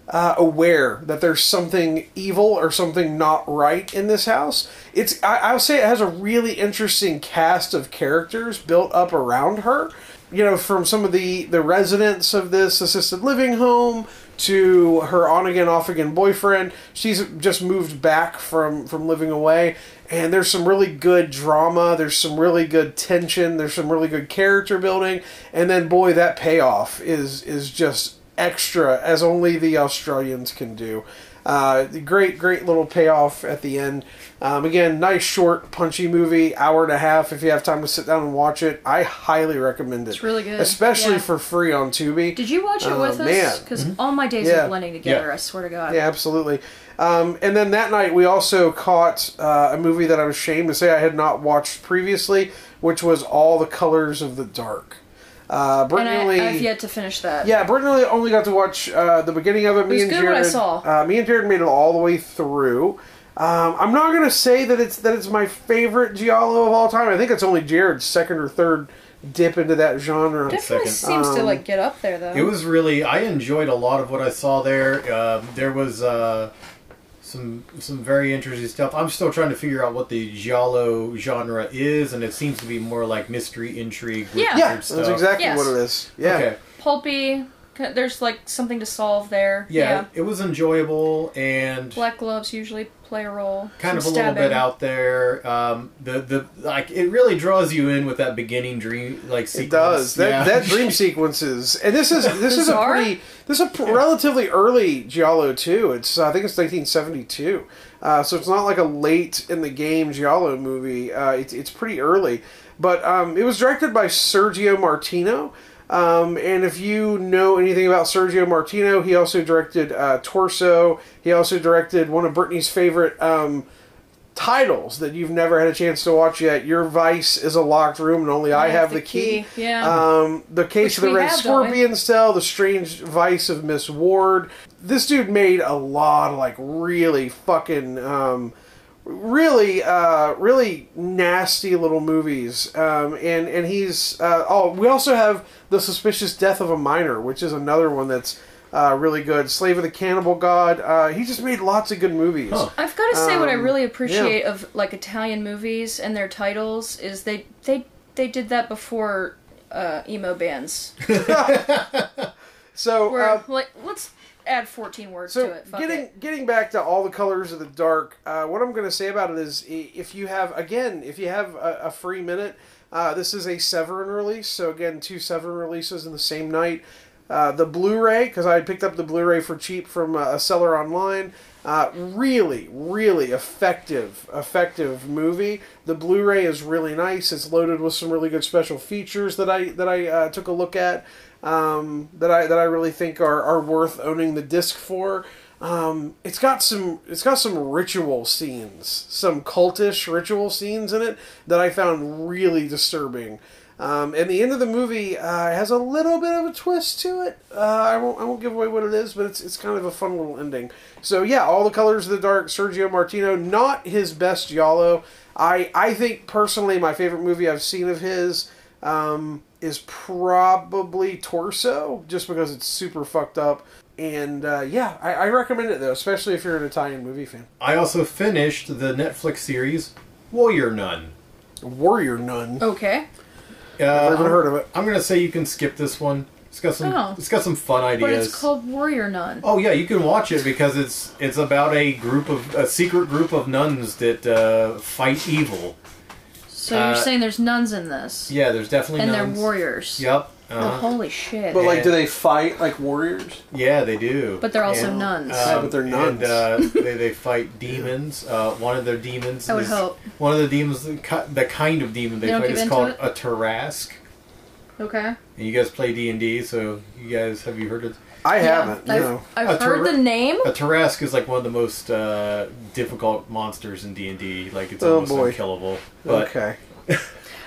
uh, aware that there's something evil or something not right in this house. It's I, I'll say it has a really interesting cast of characters built up around her. You know, from some of the, the residents of this assisted living home to her on-again, off-again boyfriend. She's just moved back from, from living away. And there's some really good drama. There's some really good tension. There's some really good character building. And then, boy, that payoff is is just extra, as only the Australians can do. Uh, great, great little payoff at the end. Um, again, nice, short, punchy movie, hour and a half. If you have time to sit down and watch it, I highly recommend it. It's really good. Especially Yeah. for free on Tubi. Did you watch it Uh, with us? man. Because all my days Yeah. are blending together, Yeah. I swear to God. Yeah, absolutely. Um, and then that night, we also caught uh, a movie that I'm ashamed to say I had not watched previously, which was All the Colors of the Dark. Uh, And Brittany I, Lee- I've yet to finish that. Yeah, Brittany only got to watch uh, the beginning of it. Me was and good what I Jared, saw. Uh, me and Jared made it all the way through. Um, I'm not going to say that it's that it's my favorite giallo of all time. I think it's only Jared's second or third dip into that genre. Definitely Second. seems to Um, like get up there though. It was really. I enjoyed a lot of what I saw there. Um, there was uh, some some very interesting stuff. I'm still trying to figure out what the giallo genre is, and it seems to be more like mystery, intrigue, with Yeah. Yeah, weird that's stuff. exactly Yes. what it is. Yeah. Okay. pulpy. c- There's like something to solve there. Yeah, Yeah. it was enjoyable and Black gloves usually play a role. kind of a Some little bit stabbing. out there. Um, the the like it really draws you in with that beginning dream like sequence. It does. That Yeah. that dream sequences, and this is this is a Bizarre? pretty this is a pr- relatively early giallo too. It's I think it's nineteen seventy-two, uh, so it's not like a late in the game giallo movie. Uh, it's it's pretty early, but um, it was directed by Sergio Martino. Um, and if you know anything about Sergio Martino, he also directed uh, Torso. He also directed one of Brittany's favorite um, titles that you've never had a chance to watch yet. Your Vice is a Locked Room, and only I have the key. Yeah. Um, the Case Which of the we Red have, don't we? Scorpion Cell, The Strange Vice of Miss Ward. This dude made a lot of like really fucking, um, really, uh, really nasty little movies. Um, and and he's uh, oh, we also have The Suspicious Death of a Minor, which is another one that's uh, really good. Slave of the Cannibal God. Uh, he just made lots of good movies. Huh. I've got to say, what I Um, really appreciate of like Italian movies and their titles is they they they did that before uh, emo bands. So. Where Uh, like let's add fourteen words So to it. Fuck getting it. getting back to All the Colors of the Dark, uh, what I'm going to say about it is, i- if you have again, if you have a, a free minute, uh, this is a Severin release. So again, two Severin releases in the same night. Uh, the Blu-ray, because I had picked up the Blu-ray for cheap from uh, a seller online. Uh, really, really effective, effective movie. The Blu-ray is really nice. It's loaded with some really good special features that I that I uh, took a look at. Um, that I that I really think are, are worth owning the disc for. Um, it's got some it's got some ritual scenes, some cultish ritual scenes in it that I found really disturbing. Um, and the end of the movie uh, has a little bit of a twist to it. Uh, I won't I won't give away what it is, but it's it's kind of a fun little ending. So yeah, All the Colors of the Dark, Sergio Martino, not his best giallo. I I think personally my favorite movie I've seen of his um, is probably Torso, just because it's super fucked up. And uh, yeah, I, I recommend it though, especially if you're an Italian movie fan. I also finished the Netflix series Warrior Nun. Warrior Nun. Okay. Uh, Never even I'm- heard of it. I'm gonna say you can skip this one. It's got some. Oh. It's got some fun ideas. But it's called Warrior Nun. Oh yeah, you can watch it because it's it's about a group of a secret group of nuns that uh, fight evil. So you're uh, saying there's nuns in this, Yeah, there's definitely and nuns. they're warriors. Yep. Oh, Uh-huh. holy shit! But like, And- do they fight like warriors? Yeah, they do. But they're also And, nuns. Yeah, but they're nuns. And uh, they, they fight demons. Uh, one of their demons. I would is, hope. One of the demons, the ki- the kind of demon they They don't fight give is into called it? a Tarask. Okay. And you guys play D and D, so you guys have you heard of? I Yeah, haven't. I've, No. I've A heard Tar- the name. A Tarask is like one of the most uh, difficult monsters in D and D. Like it's Oh, almost boy. unkillable. But Okay.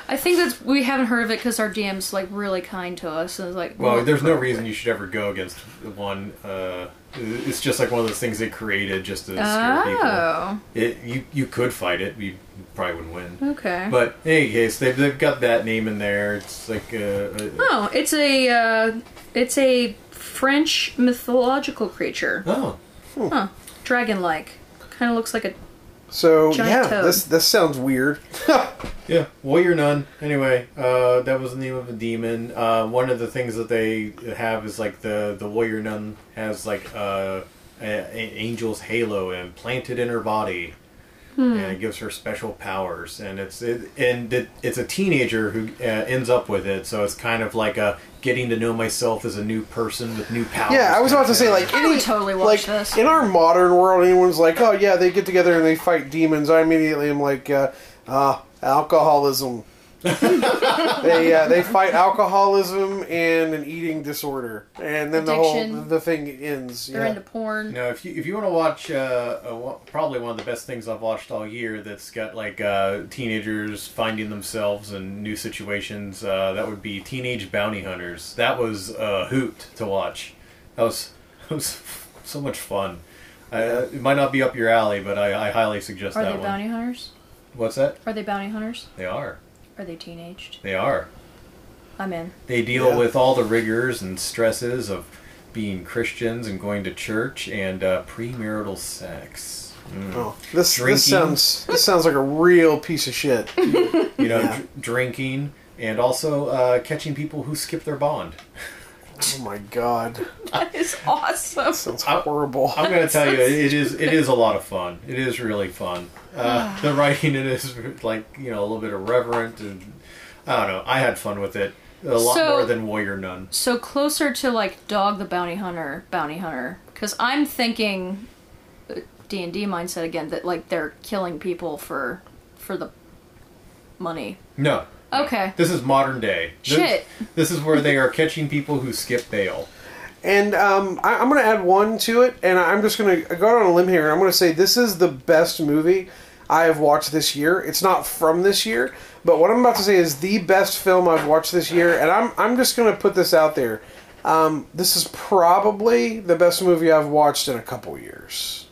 I think that's we haven't heard of it because our D M's like really kind to us and it's like. Well, there's no reason you should ever go against one. Uh, it's just like one of those things they created just to scare people. Oh. It you you could fight it. You probably wouldn't win. Okay. But in any case, they've they've got that name in there. It's like a, a Oh, it's a uh, it's a French mythological creature. oh. Huh. Dragon-like. Kind of looks like a. So Giant yeah, toad. this this sounds weird. Yeah, Warrior Nun. Anyway, uh, that was the name of a demon. Uh, one of the things that they have is like the the Warrior Nun has like uh, a, a angel's halo implanted in her body, and it gives her special powers. And it's it, and it, it's a teenager who uh, ends up with it, so it's kind of like a getting to know myself as a new person with new powers. Yeah, I was about to say, like, I any, would totally watch like, this. in our modern world, anyone's like, oh yeah, they get together and they fight demons. I immediately am like, uh, uh alcoholism. they uh, they fight alcoholism and an eating disorder, and then the whole Addiction. the thing ends. They're Yeah. into porn. Now, if you if you want to watch, uh, a, probably one of the best things I've watched all year, that's got like uh, teenagers finding themselves in new situations, uh, that would be Teenage Bounty Hunters. That was a hoot to watch. That was that was so much fun. Uh, it might not be up your alley, but I, I highly suggest Are that they one. bounty hunters? What's that? Are they bounty hunters? They are. Are they teenaged? They are. I'm in. They deal Yeah. with all the rigors and stresses of being Christians and going to church and uh, premarital sex. Mm. Oh, this Drinking. this sounds this sounds like a real piece of shit. You know, Yeah. dr- drinking and also uh, catching people who skip their bond. Oh my god, That is awesome. sounds horrible. I'm going to tell you, it is it is a lot of fun. It is really fun. Uh, the writing in it is like, you know, a little bit irreverent, and I don't know. I had fun with it a lot So- more than Warrior Nun. So closer to like Dog the Bounty Hunter, Bounty Hunter, because I'm thinking D and D mindset again that like they're killing people for for the money. No. Okay. This is modern day. This, Shit. This is where they are catching people who skip bail. And um, I, I'm going to add one to it, and I'm just going to go out on a limb here, and I'm going to say this is the best movie I have watched this year. It's not from this year, but what I'm about to say is the best film I've watched this year, and I'm I'm just going to put this out there. Um, this is probably the best movie I've watched in a couple years.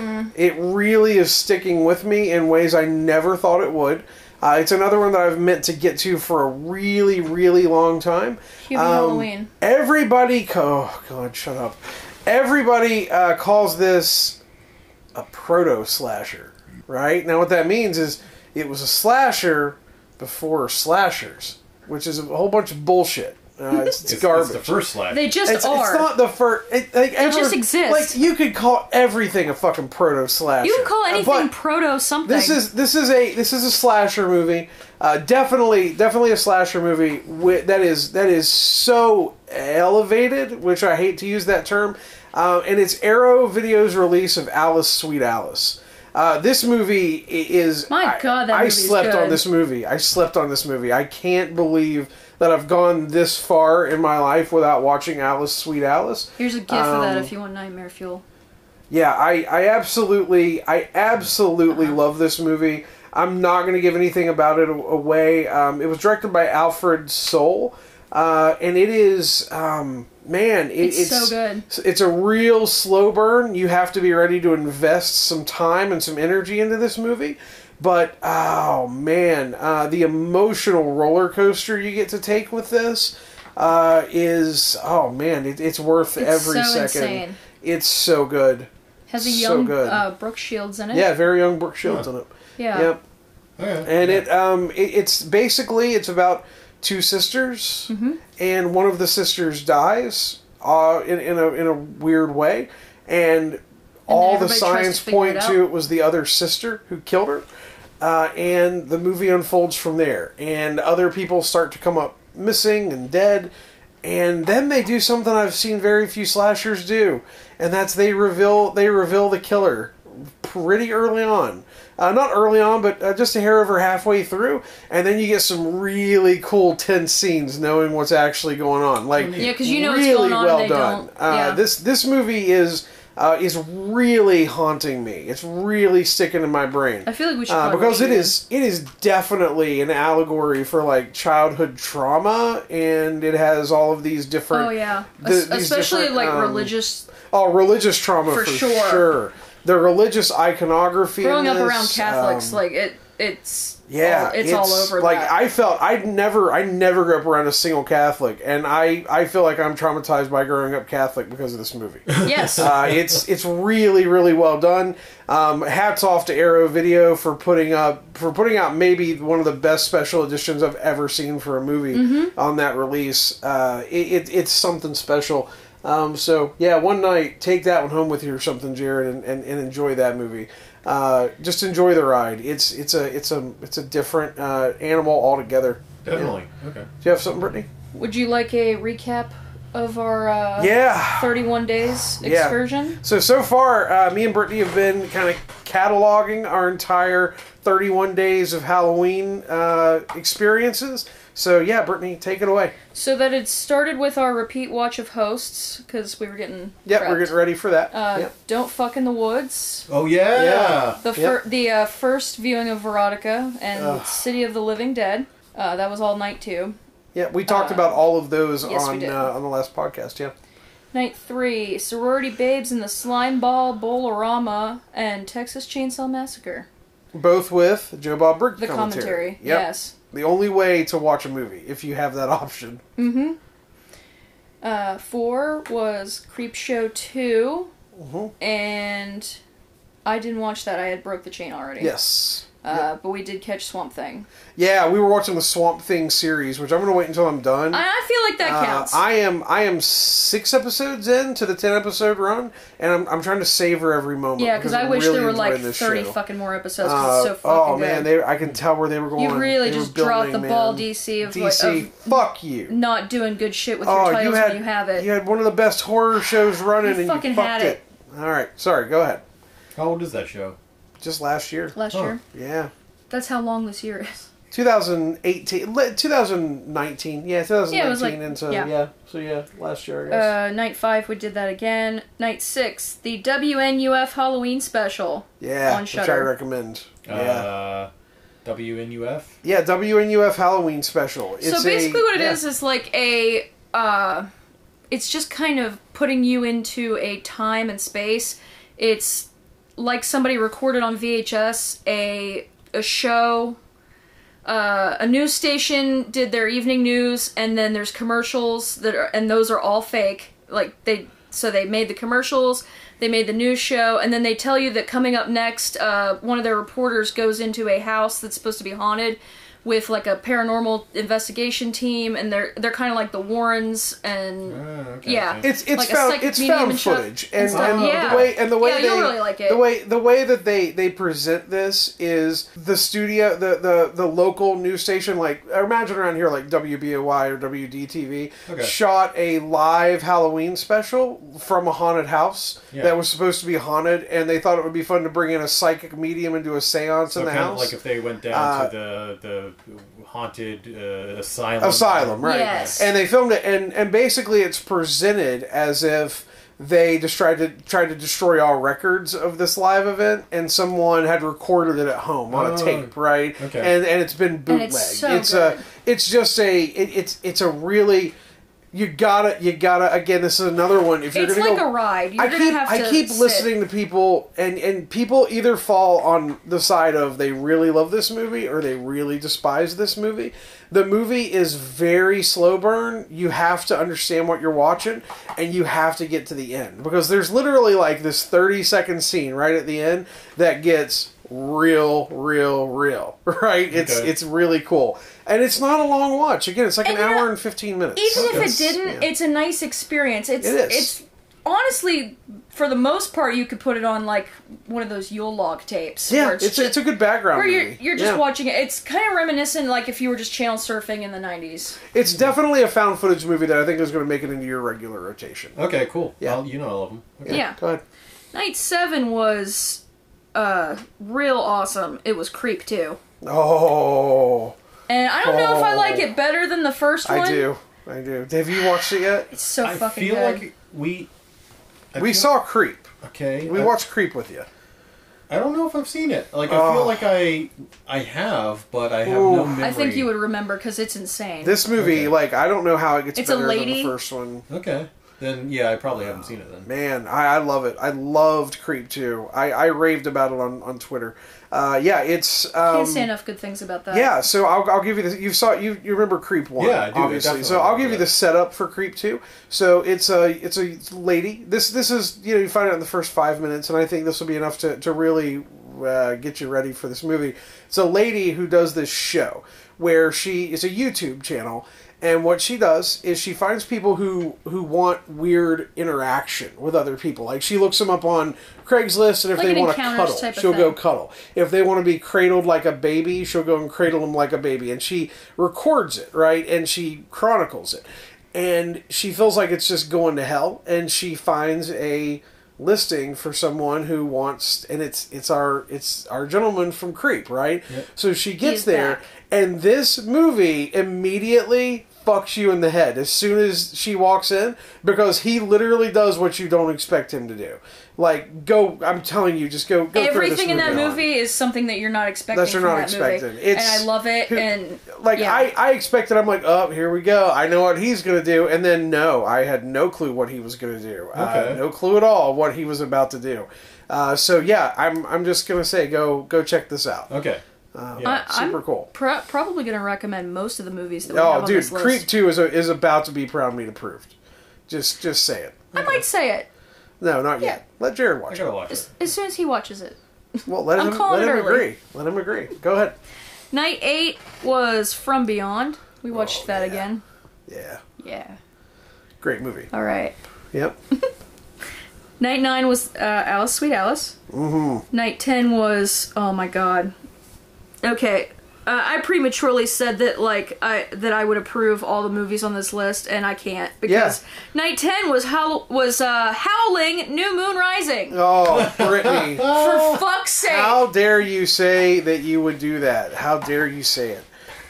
It really is sticking with me in ways I never thought it would. Uh, it's another one that I've meant to get to for a really, really long time. Hubie Halloween. Everybody, oh god, shut up. Everybody uh, calls this a proto slasher, right? Now, what that means is it was a slasher before slashers, which is a whole bunch of bullshit. Uh, it's, it's, It's, garbage. it's the first slash. They just It's, are. it's not the first. It, like, ever, just exist. Like you could call everything a fucking proto slasher. You can call anything But proto something. This is this is a this is a slasher movie. Uh, definitely, definitely a slasher movie wi- that is that is so elevated, which I hate to use that term. Uh, and it's Arrow Video's release of Alice, Sweet Alice. Uh, this movie i- is. My I- God, that I movie's slept good. on this movie. I slept on this movie. I can't believe that I've gone this far in my life without watching Alice, Sweet Alice. Here's a gift of that um, if you want nightmare fuel. Yeah, I, I absolutely, I absolutely love this movie. I'm not going to give anything about it a- away. Um, it was directed by Alfred Soul, uh, and it is, um, man, it, It's so good. It's a real slow burn. You have to be ready to invest some time and some energy into this movie. But, oh man, uh, the emotional roller coaster you get to take with this uh, is, oh man, it, it's worth It's every so second. insane. It's so good. Has a so young good. uh, Brooke Shields in it. Yeah, very young Brooke Shields Huh. in it. Yeah. Yep. Okay. And it um it, it's basically it's about two sisters, Mm-hmm. and one of the sisters dies uh in in a in a weird way, and all the everybody tries to signs figure point it to out. it was the other sister who killed her. Uh, and the movie unfolds from there, and other people start to come up missing and dead, and then they do something I've seen very few slashers do, and that's they reveal they reveal the killer pretty early on. Uh, not early on, but uh, just a hair over halfway through, and then you get some really cool tense scenes knowing what's actually going on. Like, Yeah, 'cause you know what's really going on and well they done. don't. Uh, Yeah. This this movie is uh, is really haunting me. It's really sticking in my brain. I feel like we should uh, probably because it review is it is definitely an allegory for like childhood trauma, and it has all of these different. Oh yeah, the- Es- these especially different, like um, religious. Oh, religious trauma For for, sure. sure. The religious iconography. in Growing up this, around Catholics, um, like it, it's yeah, all, it's, all over. Like that. I felt, I never, I never grew up around a single Catholic, and I, I feel like I'm traumatized by growing up Catholic because of this movie. yes, uh, it's, it's really, really well done. Um, hats off to Arrow Video for putting up, for putting out maybe one of the best special editions I've ever seen for a movie Mm-hmm. on that release. Uh, it, it, it's something special. Um, so yeah, one night take that one home with you or something, Jared, and, and, and enjoy that movie. Uh, just enjoy the ride. It's it's a it's a it's a different uh, animal altogether. Definitely. Okay. Do you have something, Brittany? would you like a recap of our uh, Yeah. thirty-one days Yeah. excursion? So so far, uh, me and Brittany have been kind of cataloging our entire thirty-one days of Halloween uh, experiences. So yeah, Brittany, take it away. So that it started with our repeat watch of Hosts because we were getting Yep, prepped. we're getting ready for that. Uh, Yep. Don't Fuck in the Woods. Oh yeah. Yeah. The Yep. fir- the uh, first viewing of Veronica and City of the Living Dead. Uh, that was all night two. Yeah, we talked uh, about all of those yes, we on did. uh, on the last podcast. Yeah. Night three, Sorority Babes in the Slime Ball, Bolorama, and Texas Chainsaw Massacre. Both with Joe Bob Briggs The commentary, Yep. yes. The only way to watch a movie, if you have that option. Mm-hmm. Uh, four was Creep Show two, Mhm. and I didn't watch that. I had broke the chain already. Yes. Uh, but we did catch Swamp Thing. Yeah, we were watching the Swamp Thing series, which I'm going to wait until I'm done. I, I feel like that Uh, counts. I am I am six episodes in to the ten episode run, and I'm I'm trying to savor every moment. yeah, because I I'm wish really there were like enjoying this thirty show. fucking more episodes. 'Cause Uh, it's so fucking oh good. man, they I can tell where they were going. You really They were just dropped the building, ball, man. D C, of, D like, C, of fuck you. not doing good shit with your Oh, titles you had when you have it. you had one of the best horror shows running, You and fucking you fucked had it. it. All right, sorry. Go ahead. How old is that show? Just last year. Last Huh. year. Yeah. That's how long this year is. twenty eighteen, le- twenty nineteen, yeah, twenty nineteen Yeah, it was like- into yeah. yeah. So yeah, last year I guess. Uh, night five, we did that again. Night six, the W N U F Halloween special. yeah, on which I Shudder. recommend. Yeah, Uh, W N U F. yeah, W N U F Halloween special. It's so basically, a, what it yeah. is is like a. Uh, it's just kind of putting you into a time and space. It's like somebody recorded on V H S a a show. Uh, a news station did their evening news, and then there's commercials that are, and those are all fake. Like they, so they made the commercials, they made the news show, and then they tell you that coming up next, uh, one of their reporters goes into a house that's supposed to be haunted, with like a paranormal investigation team, and they're they're kind of like the Warrens, and Oh, okay. yeah, It's it's like a found psychic it's medium found and stuff- footage, and and, stuff. and Yeah. the way and the way Yeah, they you'll really like it. the way the way that they they present this is the studio the the the local news station, like imagine around here like W B O Y or W D T V Okay. shot a live Halloween special from a haunted house Yeah. that was supposed to be haunted, and they thought it would be fun to bring in a psychic medium and do a seance So in the kind house. of like if they went down Uh, to the the haunted uh, asylum. Asylum, right? Yes. And they filmed it, and and basically it's presented as if they just tried to tried to destroy all records of this live event, and someone had recorded it at home on a Oh, tape, right? okay. And and it's been bootlegged. it's so it's good. a it's just a it, it's it's a really. You gotta, you gotta. Again, this is another one. If you're it's gonna like go, a ride. You're I gonna keep, have I to keep sit. listening to people, and and people either fall on the side of they really love this movie or they really despise this movie. The movie is very slow burn. You have to understand what you're watching, and you have to get to the end, because there's literally like this thirty second scene right at the end that gets real, real, real. Right? It's Okay. it's really cool, and it's not a long watch. Again, it's like And an you know, hour and fifteen minutes. Even if It's- it didn't, yeah. it's a nice experience. It's It is. it's honestly, for the most part, you could put it on like one of those Yule log tapes. yeah, where it's just, it's a good background where you're movie. you're just Yeah. watching it. It's kind of reminiscent, like if you were just channel surfing in the nineties. It's definitely a found footage movie that I think is going to make it into your regular rotation. Okay, cool. Yeah. Well, you know I love them. Okay. Yeah. Go ahead. Night seven was uh real awesome. It was Creep two, Oh, and I don't know if I Oh. like it better than the first one. I do. I do. Have you watched it yet? It's so I fucking feel good. like we. I We feel- saw Creep. Okay. We I, watched Creep with you. I don't know if I've seen it. Like I Oh. feel like I I have, but I have Ooh. no memory. I think you would remember because it's insane. This movie, Okay. like, I don't know how it gets It's a better than lady? the first one. Okay. Then yeah, I probably haven't seen it then. Man, I, I love it. I loved Creep too. I, I raved about it on, on Twitter. Uh, yeah, it's um, Can't say enough good things about that. yeah. So I'll, I'll give you the you saw you you remember Creep one, Yeah, I do, obviously. definitely. So I'll give you Yeah. the setup for Creep two. So it's a it's a lady. This this is you know you find out in the first five minutes, and I think this will be enough to to really uh, get you ready for this movie. It's a lady who does this show where she is a YouTube channel. And what she does is she finds people who, who want weird interaction with other people. Like, she looks them up on Craigslist, and if Like they an want to encounters cuddle, type of she'll go thing. cuddle. If they want to be cradled like a baby, she'll go and cradle them like a baby. And she records it, right? And she chronicles it. And she feels like it's just going to hell. And she finds a listing for someone who wants, and it's it's our it's our gentleman from Creep, right? Yep. So she gets He's there, back. and this movie immediately fucks you in the head as soon as she walks in, because he literally does what you don't expect him to do. Like, go, I'm telling you, just go. go throw this Everything in that on. movie is something that you're not expecting That you're from not that expecting. movie. It's- and I love it. And Like, yeah. I, I expected, I'm like, oh, here we go. I know what he's going to do. And then, no, I had no clue what he was going to do. Uh, Okay. no clue at all what he was about to do. Uh, so, yeah, I'm I'm just going to say, go go check this out. Okay. Uh, Yeah. I, super I'm cool. pro- probably going to recommend most of the movies that we have Oh, on dude, this list. Creep two is, a, is about to be Proud Meat approved. Just, just say it. I might say it No, not Yeah. yet. Let Jared I watch gotta it. watch as, it. as soon as he watches it. Well, let I'm him, calling let it him early. agree. Let him agree. Go ahead. Night eight was From Beyond. We watched Oh, that yeah. again. Yeah. Yeah. Great movie. All right. Yep. Night nine was uh, Alice, Sweet Alice. Mm-hmm. Night ten was, oh my god. Okay, uh, I prematurely said that like I that I would approve all the movies on this list, and I can't because Yeah. night ten was howl was uh, Howling New Moon Rising. Oh, Brittany. For fuck's sake! How dare you say that you would do that? How dare you say it?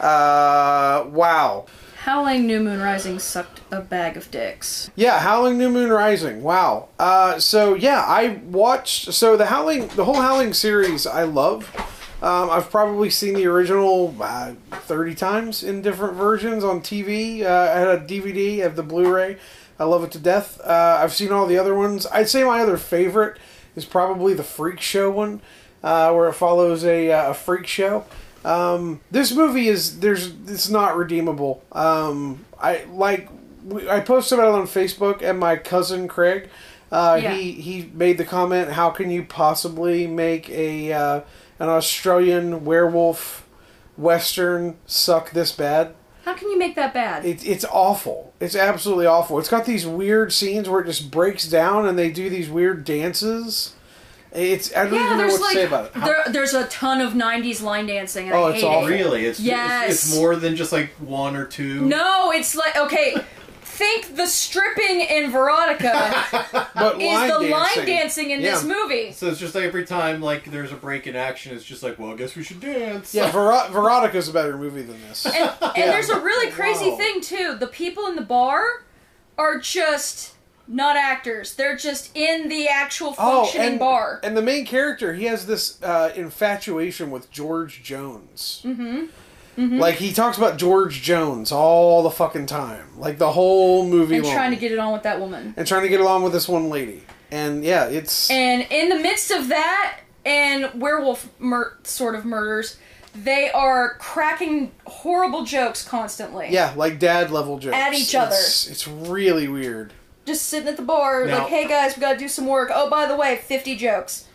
Uh, wow. Howling New Moon Rising sucked a bag of dicks. Yeah, Howling New Moon Rising. Wow. Uh, so yeah, I watched. So the Howling, the whole Howling series, I love. Um, I've probably seen the original uh, thirty times in different versions on T V. Uh, I had a D V D of the Blu-ray. I love it to death. Uh, I've seen all the other ones. I'd say my other favorite is probably the Freak Show one, uh, where it follows a, uh, a freak show. Um, this movie is there's it's not redeemable. Um, I like we, I posted about it on Facebook, and my cousin Craig, uh, Yeah. he he made the comment, "How can you possibly make a uh, an Australian werewolf western suck this bad?" How can you make that bad? It, it's awful. It's absolutely awful. It's got these weird scenes where it just breaks down, and they do these weird dances. It's I don't yeah, even know there's what to like say about it. How- there, there's a ton of nineties line dancing, and Oh, I it's hate awful. it. Really? It's, Yes. it's it's more than just like one or two. No, it's like okay. Think the stripping in Veronica but is line the dancing. line dancing in this Yeah. movie. So it's just like every time like there's a break in action, it's just like, well, I guess we should dance. Yeah, Ver- Veronica's a better movie than this. And, and there's a really crazy Wow. thing too. The people in the bar are just not actors. They're just in the actual functioning Oh, and, bar. and the main character, he has this uh, infatuation with George Jones. Mm-hmm. Mm-hmm. Like, he talks about George Jones all the fucking time. Like, the whole movie And long. trying to get it on with that woman. And trying to get along with this one lady. And, yeah, it's... And in the midst of that and werewolf mur- sort of murders, they are cracking horrible jokes constantly. yeah, like dad-level jokes. At each other. It's, it's really weird. Just sitting at the bar, Now- like, hey guys, we gotta do some work. Oh, by the way, fifty jokes.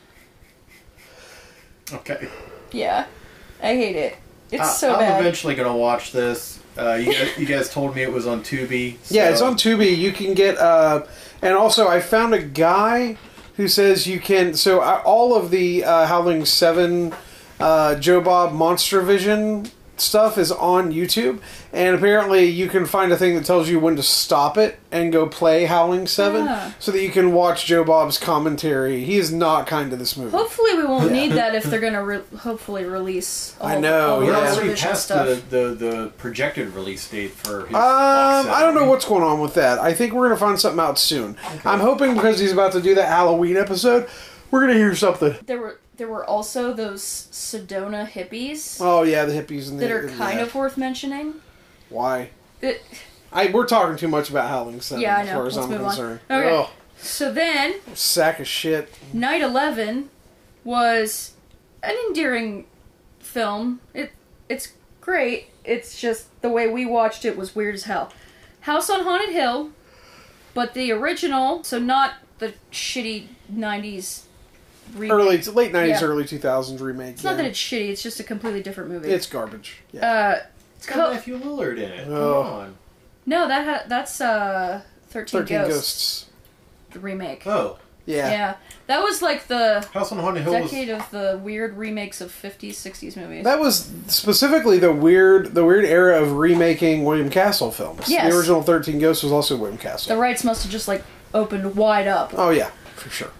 Okay. Yeah. I hate it. It's Uh, so I'm bad. eventually gonna watch this. Uh, you, guys, you guys told me it was on Tubi. Yeah, so- it's on Tubi. You can get, uh, and also I found a guy who says you can. So I, all of the uh, Howling Seven, uh, Joe Bob Monster Vision stuff is on YouTube, and apparently you can find a thing that tells you when to stop it and go play Howling Seven, Ah. so that you can watch Joe Bob's commentary. He is not kind to this movie. Hopefully, we won't need that if they're gonna re- hopefully release. All, I know, all the We're yeah. already exhibition past stuff. the, the, the projected release date for his Um, box set, I don't know right? what's going on with that. I think we're gonna find something out soon. I'm hoping because he's about to do that Halloween episode, we're gonna hear something. There were there were also those Sedona hippies Oh yeah, the hippies and the, that are kind yeah. of worth mentioning. Why? That, I we're talking too much about Howling Seven Yeah, I as know. far as Let's I'm move on. concerned. Okay. Oh, so then, sack of shit. Night eleven was an endearing film. It it's great. It's just the way we watched it was weird as hell. House on Haunted Hill, but the original, so not the shitty nineties remake. Early, late nineties, Yeah. early two thousands remake. It's not that it's shitty. It's just a completely different movie. It's garbage. Yeah. uh, It's got Co- Matthew Lillard in it. Oh. Come on. no, that ha- that's uh, thirteen, Thirteen Ghosts, Ghosts. the remake. Oh. Yeah. Yeah, that was like the House on Haunted Hill was... decade of the weird remakes of fifties, sixties movies. That was specifically the weird, the weird era of remaking William Castle films. Yes. The original Thirteen Ghosts was also William Castle. the rights must have just like opened wide up. Oh yeah, for sure.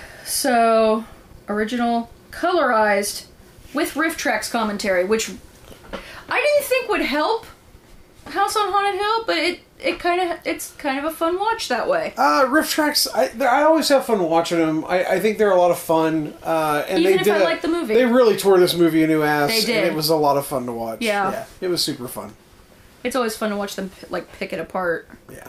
So, original colorized with riff tracks commentary, which I didn't think would help House on Haunted Hill, but it it kind of it's kind of a fun watch that way. Uh, riff tracks. I, they're- I always have fun watching them. I, I think they're a lot of fun. Uh, and Even they if did I a- like the movie. They really tore this movie a new ass. They did. And it was a lot of fun to watch. Yeah. yeah, it was super fun. It's always fun to watch them like pick it apart. Yeah.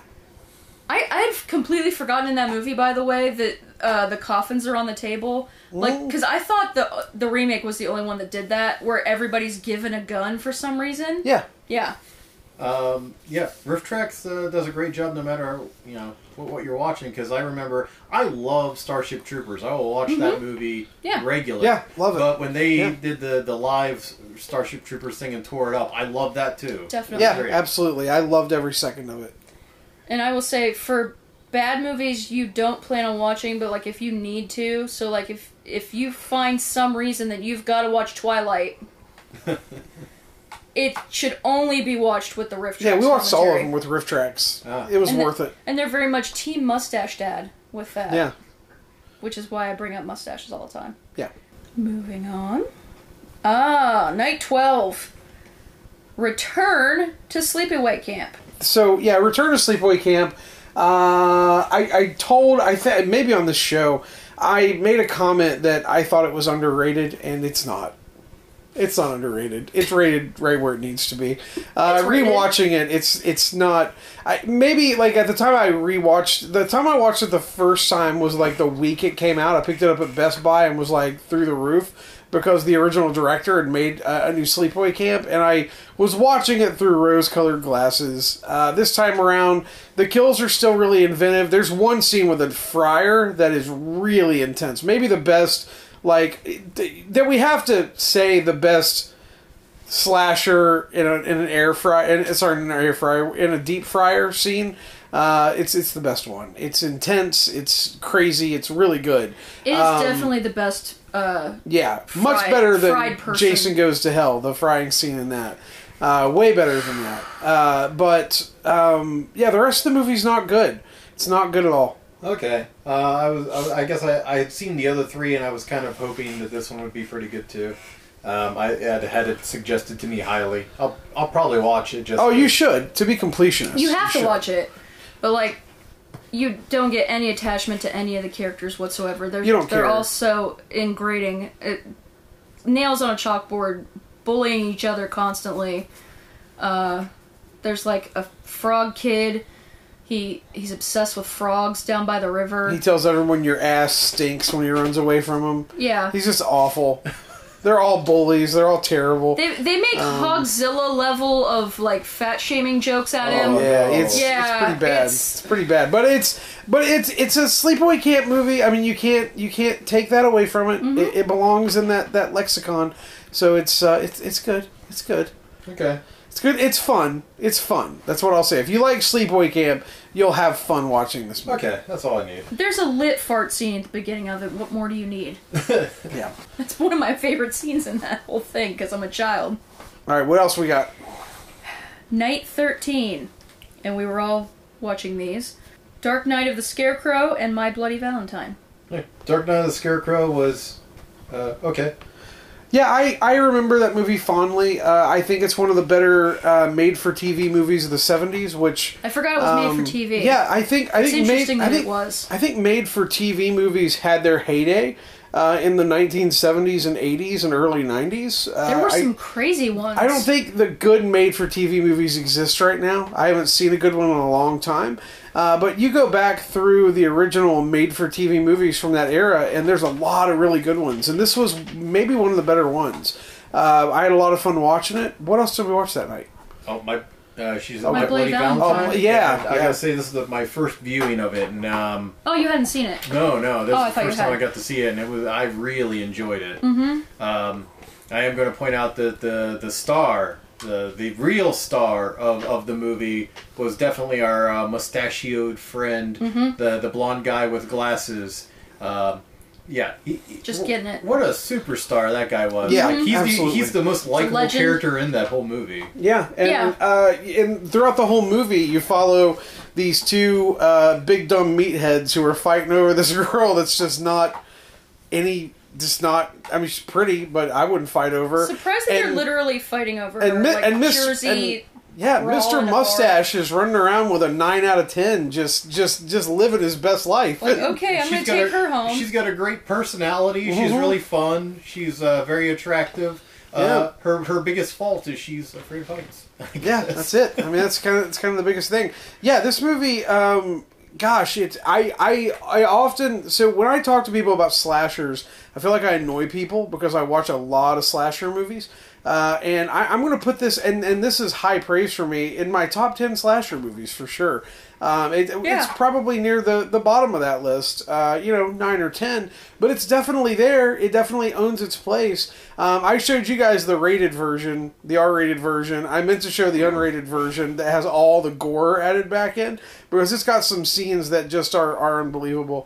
I I had completely forgotten in that movie, by the way, that uh, the coffins are on the table. Like, because I thought the the remake was the only one that did that, where everybody's given a gun for some reason. Yeah. Yeah. Um, yeah, Riff Tracks uh, does a great job no matter, you know, what, what you're watching, because I remember, I love Starship Troopers. I will watch that movie Yeah. regularly. Yeah, love it. But when they Yeah. did the, the live Starship Troopers thing and tore it up, I love that too. Definitely. Yeah, Great. absolutely. I loved every second of it. And I will say, for bad movies you don't plan on watching, but like if you need to, so like if if you find some reason that you've got to watch Twilight, it should only be watched with the riff tracks. Yeah, we watched all of commentary. them with riff tracks. Ah. It was And the- worth it. And they're very much Team Mustache Dad with that. Yeah. Which is why I bring up mustaches all the time. Yeah. Moving on. Ah, Night twelve. Return to Sleepaway Camp. So yeah, Return to Sleepaway Camp. Uh, I, I told I think maybe on the show I made a comment that I thought it was underrated, and it's not. It's not underrated. It's rated right where it needs to be. Uh, It's rated. rewatching it, it's it's not. I, maybe like at the time I rewatched the time I watched it the first time was like the week it came out. I picked it up at Best Buy and was like through the roof because the original director had made a, a new Sleepaway Camp, and I was watching it through rose-colored glasses. Uh, this time around, the kills are still really inventive. There's one scene with a fryer that is really intense. Maybe the best. Like, th- that we have to say the best slasher in, a, in an air fry, in, sorry, in an air fryer, in a deep fryer scene. Uh, it's it's the best one. It's intense. It's crazy. It's really good. It is Um, definitely the best. Uh, Yeah, much fried- better than fried person. Jason Goes to Hell, the frying scene in that. Uh, way better than that. Uh, but um, yeah, the rest of the movie's not good. It's not good at all. Okay. Uh, I was. I, was- I guess I, I had seen the other three, and I was kind of hoping that this one would be pretty good too. Um, I had had it suggested to me highly. I'll I'll probably watch it. Just Oh, to- you should to be completionist. you have to should. watch it, but like, you don't get any attachment to any of the characters whatsoever. They're You don't they're care. all so ingrating. It, nails on a chalkboard, bullying each other constantly. Uh, there's like a frog kid. He he's obsessed with frogs down by the river. He tells everyone your ass stinks when he runs away from him. yeah. He's just awful. They're all bullies. They're all terrible. They, they make Hogzilla level of like fat shaming jokes at him. Oh, yeah, it's, Yeah, it's pretty bad. it's- It's, pretty bad, but it's but it's it's a sleepaway camp movie. I mean, you can't you can't take that away from it. Mm-hmm. It, it belongs in that, that lexicon. So it's uh, it's it's good. It's good. Okay. It's good. It's fun. It's fun. That's what I'll say. If you like Sleepaway Camp, you'll have fun watching this movie. Okay. That's all I need. There's a lit fart scene at the beginning of it. What more do you need? Yeah. That's one of my favorite scenes in that whole thing because I'm a child. All right, what else we got? Night thirteen, and we were all watching these. Dark Night of the Scarecrow and My Bloody Valentine. Hey, Dark Knight of the Scarecrow was uh, okay. Yeah, I, I remember that movie fondly. Uh, I think it's one of the better uh, made-for-T V movies of the seventies, which... I forgot it was um, made for T V. Yeah, I think... I It's think interesting made, that I think, it was. I think made-for-T V movies had their heyday uh, in the nineteen seventies and eighties and early nineties. Uh, There were some I, crazy ones. I don't think the good made-for-T V movies exist right now. I haven't seen a good one in a long time. Uh, but you go back through the original made-for-T V movies from that era, and there's a lot of really good ones. And this was maybe one of the better ones. Uh, I had a lot of fun watching it. What else did we watch that night? Oh my! Uh, she's Oh, my, My Bloody Bloody Valentine. Valentine. Oh, yeah, I yeah. gotta say this is the, my first viewing of it, and um, Oh, you hadn't seen it. no, no, this Oh, I is the thought you first time had. I got to see it, and it was I really enjoyed it. Mm-hmm. Um, I am going to point out that the the star, the the real star of, of the movie was definitely our uh, mustachioed friend, Mm-hmm. the the blonde guy with glasses. Um, yeah, he, he- Just getting it. What a superstar that guy was! Yeah, Like, he's absolutely. the he's the most likable legend. character in that whole movie. Yeah, and Yeah. Uh, and throughout the whole movie, you follow these two uh, big dumb meatheads who are fighting over this girl that's just not any, just not. I mean, she's pretty, but I wouldn't fight over. Surprised that they're And- literally fighting over and her, mi- like and Miss Jersey. and- Yeah, brawl Mister in a bar. Mustache is running around with a nine out of ten, just just just living his best life. Like, okay, I'm gonna got take a, her home. She's got a great personality. She's Mhm. really fun. She's uh, very attractive. Uh, Yeah. her her biggest fault is she's afraid of heights. I Yeah, guess. that's it. I mean, that's kind of that's kind of the biggest thing. Yeah, this movie. Um, gosh, it's I I I often so when I talk to people about slashers, I feel like I annoy people because I watch a lot of slasher movies. Uh, and I, I'm going to put this, and, and this is high praise for me, in my top ten slasher movies for sure. Um, it, Yeah. It's probably near the, the bottom of that list, uh, you know, nine or ten, but it's definitely there. It definitely owns its place. Um, I showed you guys the rated version, the R-rated version. I meant to show the unrated version that has all the gore added back in, because it's got some scenes that just are, are unbelievable.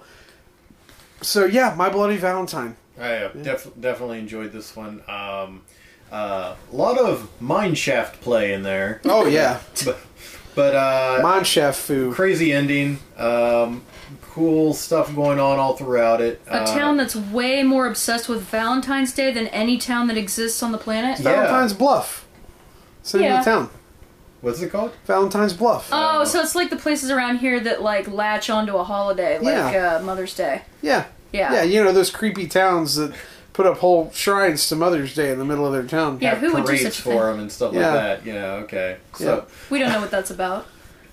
So yeah, My Bloody Valentine. I uh, def- definitely enjoyed this one. Um, uh, a lot of mineshaft play in there, Oh yeah, but, but uh, Mineshaft Foo. crazy ending. Um, cool stuff going on all throughout it. A Uh, town that's way more obsessed with Valentine's Day than any town that exists on the planet. Yeah. Valentine's Bluff. It's the name Yeah. of the town. What's it called? Valentine's Bluff. Oh, so it's like the places around here that like latch onto a holiday, like Yeah. uh, Mother's Day. Yeah. Yeah. Yeah, you know, those creepy towns that put up whole shrines to Mother's Day in the middle of their town. Yeah, Have who would do parades such a for thing? them and stuff Yeah. like that. You know, okay. So. We don't know what that's about.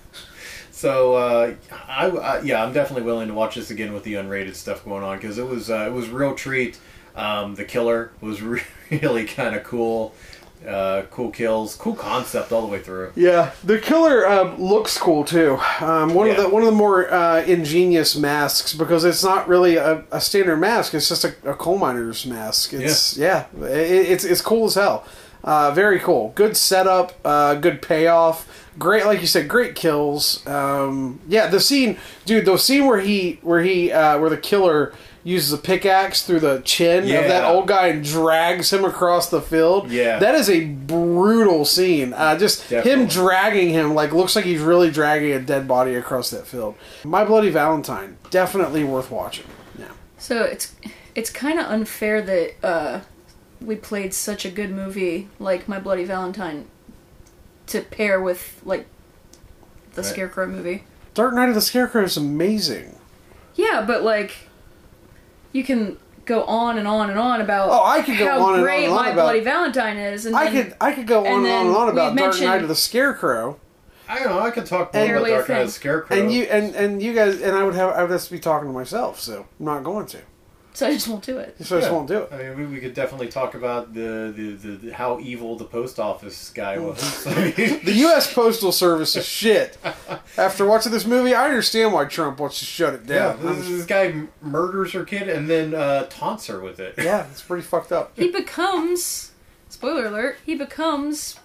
So uh, I, I yeah, I'm definitely willing to watch this again with the unrated stuff going on because it was uh, it was a real treat. Um, the killer was really kind of cool, uh, cool kills, cool concept all the way through. Yeah, the killer uh, looks cool too. Um, one of Yeah. the one of the more uh, ingenious masks because it's not really a, a standard mask. It's just a, a coal miner's mask. It's yeah, it, it's it's cool as hell. Uh, very cool. Good setup. Uh, good payoff. Great, like you said, great kills. Um, yeah, the scene, dude. The scene where he where he uh, where the killer uses a pickaxe through the chin of that Yeah. old guy and drags him across the field. Yeah. that is a brutal scene. Uh, just him Definitely. dragging him, like, looks like he's really dragging a dead body across that field. My Bloody Valentine, definitely worth watching. Yeah. So it's it's kind of unfair that uh, we played such a good movie like My Bloody Valentine to pair with like the Right. Scarecrow movie. Dark Knight of the Scarecrow is amazing. Yeah, but like you can go on and on and on about Oh, I could go how on and on great and on My about- Bloody Valentine is, and I then, could I could go on and and, on then and on we about Dark mentioned- Knight of the Scarecrow, I don't know. I could talk more And- about Barely a Dark Knight of thing. the Scarecrow. and you and, and you guys and I would have I would have to be talking to myself, so I'm not going to. so I just won't do it. So I just Yeah. won't do it. I mean, we, we could definitely talk about the, the, the, the how evil the post office guy was. I mean, The U S Postal Service is shit. After watching this movie, I understand why Trump wants to shut it yeah, down. this, this guy m- murders her kid and then uh, taunts her with it. Yeah, it's pretty fucked up. He becomes spoiler alert. He becomes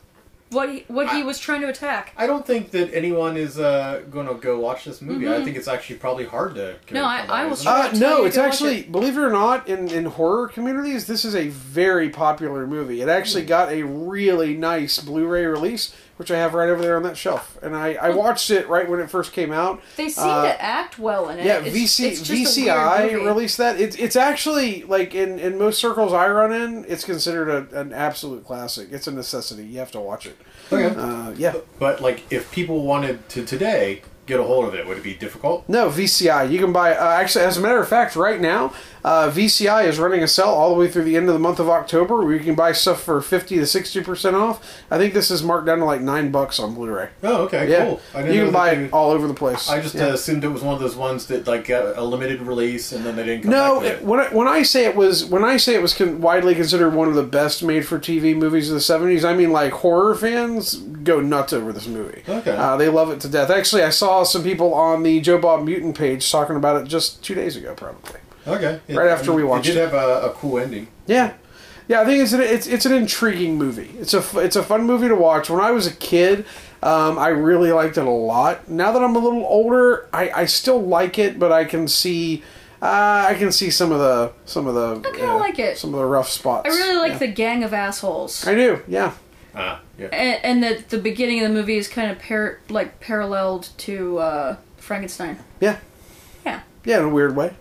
what he, what he I- was trying to attack. I don't think that anyone is uh, going to go watch this movie. I think it's actually probably hard to. Mm-hmm. No, I- I will was. straight Uh, I'll tell no, you it's to watch actually, it. believe it or not, in, in horror communities, this is a very popular movie. It actually got a really nice Blu-ray release, which I have right over there on that shelf. And I, I watched it right when it first came out. They seem Uh, to act well in it. Yeah, It's- V C it's just a weird VCI movie. released that. It's it's actually like in, in most circles I run in, it's considered a, an absolute classic. It's a necessity. You have to watch it. Okay. Uh, yeah. But like, if people wanted to today get a hold of it, would it be difficult? No, V C I. You can buy. Uh, actually, as a matter of fact, right now, uh, V C I is running a sale all the way through the end of the month of October, where you can buy stuff for fifty to sixty percent off. I think this is marked down to like nine bucks on Blu-ray. Oh, okay, Yeah, cool. I you know can that buy they- it all over the place. I just Yeah. uh, assumed it was one of those ones that like got a limited release and then they didn't come No, back with it, it. when I, when I say it was when I say it was con- widely considered one of the best made-for-T V movies of the seventies, I mean like horror fans go nuts over this movie. Okay. uh, they love it to death. Actually, I saw some people on the Joe Bob Mutant page talking about it just two days ago, probably. Okay. It- Right after we watched it. did it. have a, a cool ending. Yeah, yeah. I think it's an, it's it's an intriguing movie. It's a f- it's a fun movie to watch. When I was a kid, um, I really liked it a lot. Now that I'm a little older, I, I still like it, but I can see. Uh, I can see some of the some of the I kinda like it. some of the rough spots. I really like Yeah. the gang of assholes. I do, yeah. Ah, yeah. And, and the the beginning of the movie is kind of par- like paralleled to uh, Frankenstein. Yeah. Yeah. Yeah, in a weird way.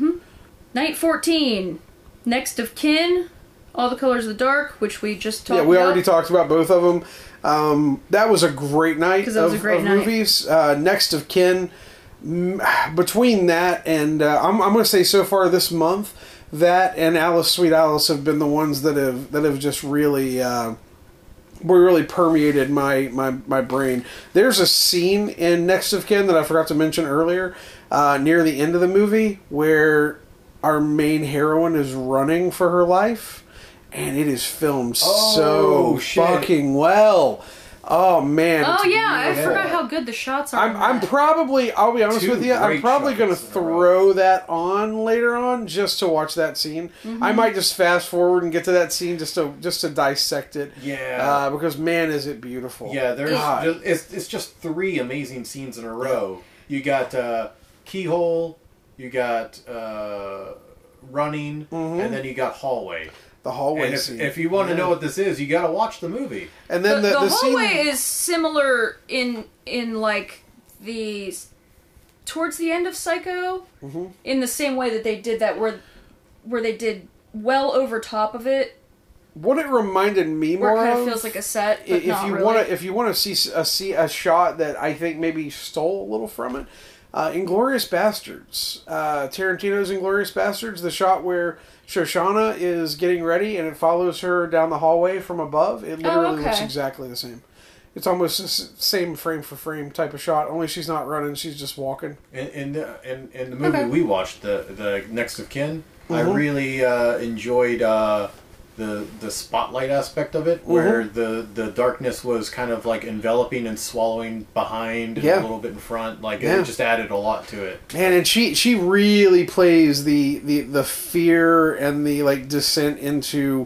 Night fourteen. Next of Kin. All the Colors of the Dark, which we just talked Yeah, we about. already talked about both of them. Um, that was a great night 'Cause that was of, a great of night. movies. Uh, Next of Kin. Mm, Between that and uh, I'm, I'm going to say so far this month, that and Alice, Sweet Alice have been the ones that have that have just really. Uh, were really permeated my, my, my brain. There's a scene in Next of Kin that I forgot to mention earlier, uh, near the end of the movie, where our main heroine is running for her life, and it is filmed Oh, so shit. fucking well. Oh man! Oh it's yeah, I beautiful. forgot how good the shots are. I'm, in I'm that. probably, I'll be honest Two with you, I'm great probably going to shots in a row. throw that on later on just to watch that scene. Mm-hmm. I might just fast forward and get to that scene just to just to dissect it. Yeah. Uh, because man, is it beautiful. Yeah, there's God. just, it's it's just three amazing scenes in a row. You got uh, Keyhole, you got uh, Running, and then you got Hallway. the hallway And if, scene. if you want to Yeah. know what this is, you got to watch the movie. And The, then the, the, the, hallway scene, is similar in in like the towards the end of Psycho, Mm-hmm. in the same way that they did that, where where they did well over top of it, what it reminded me where more it kind of. of feels like a set, i- but if not you really. want to, if you want to see a see a shot that I think maybe stole a little from it, uh, Inglourious Bastards, uh, Tarantino's Inglourious Bastards, the shot where Shoshana is getting ready and it follows her down the hallway from above. It literally looks okay. exactly the same. It's almost the s- same frame for frame type of shot. Only she's not running; she's just walking. In in the, in, in the movie Okay. we watched, the the Next of Kin, I Mhm. really uh, enjoyed uh, the the spotlight aspect of it, where Mm-hmm. the the darkness was kind of like enveloping and swallowing behind and Yeah. a little bit in front. Like Yeah. it just added a lot to it. Man, and she she really plays the, the, the fear and the like descent into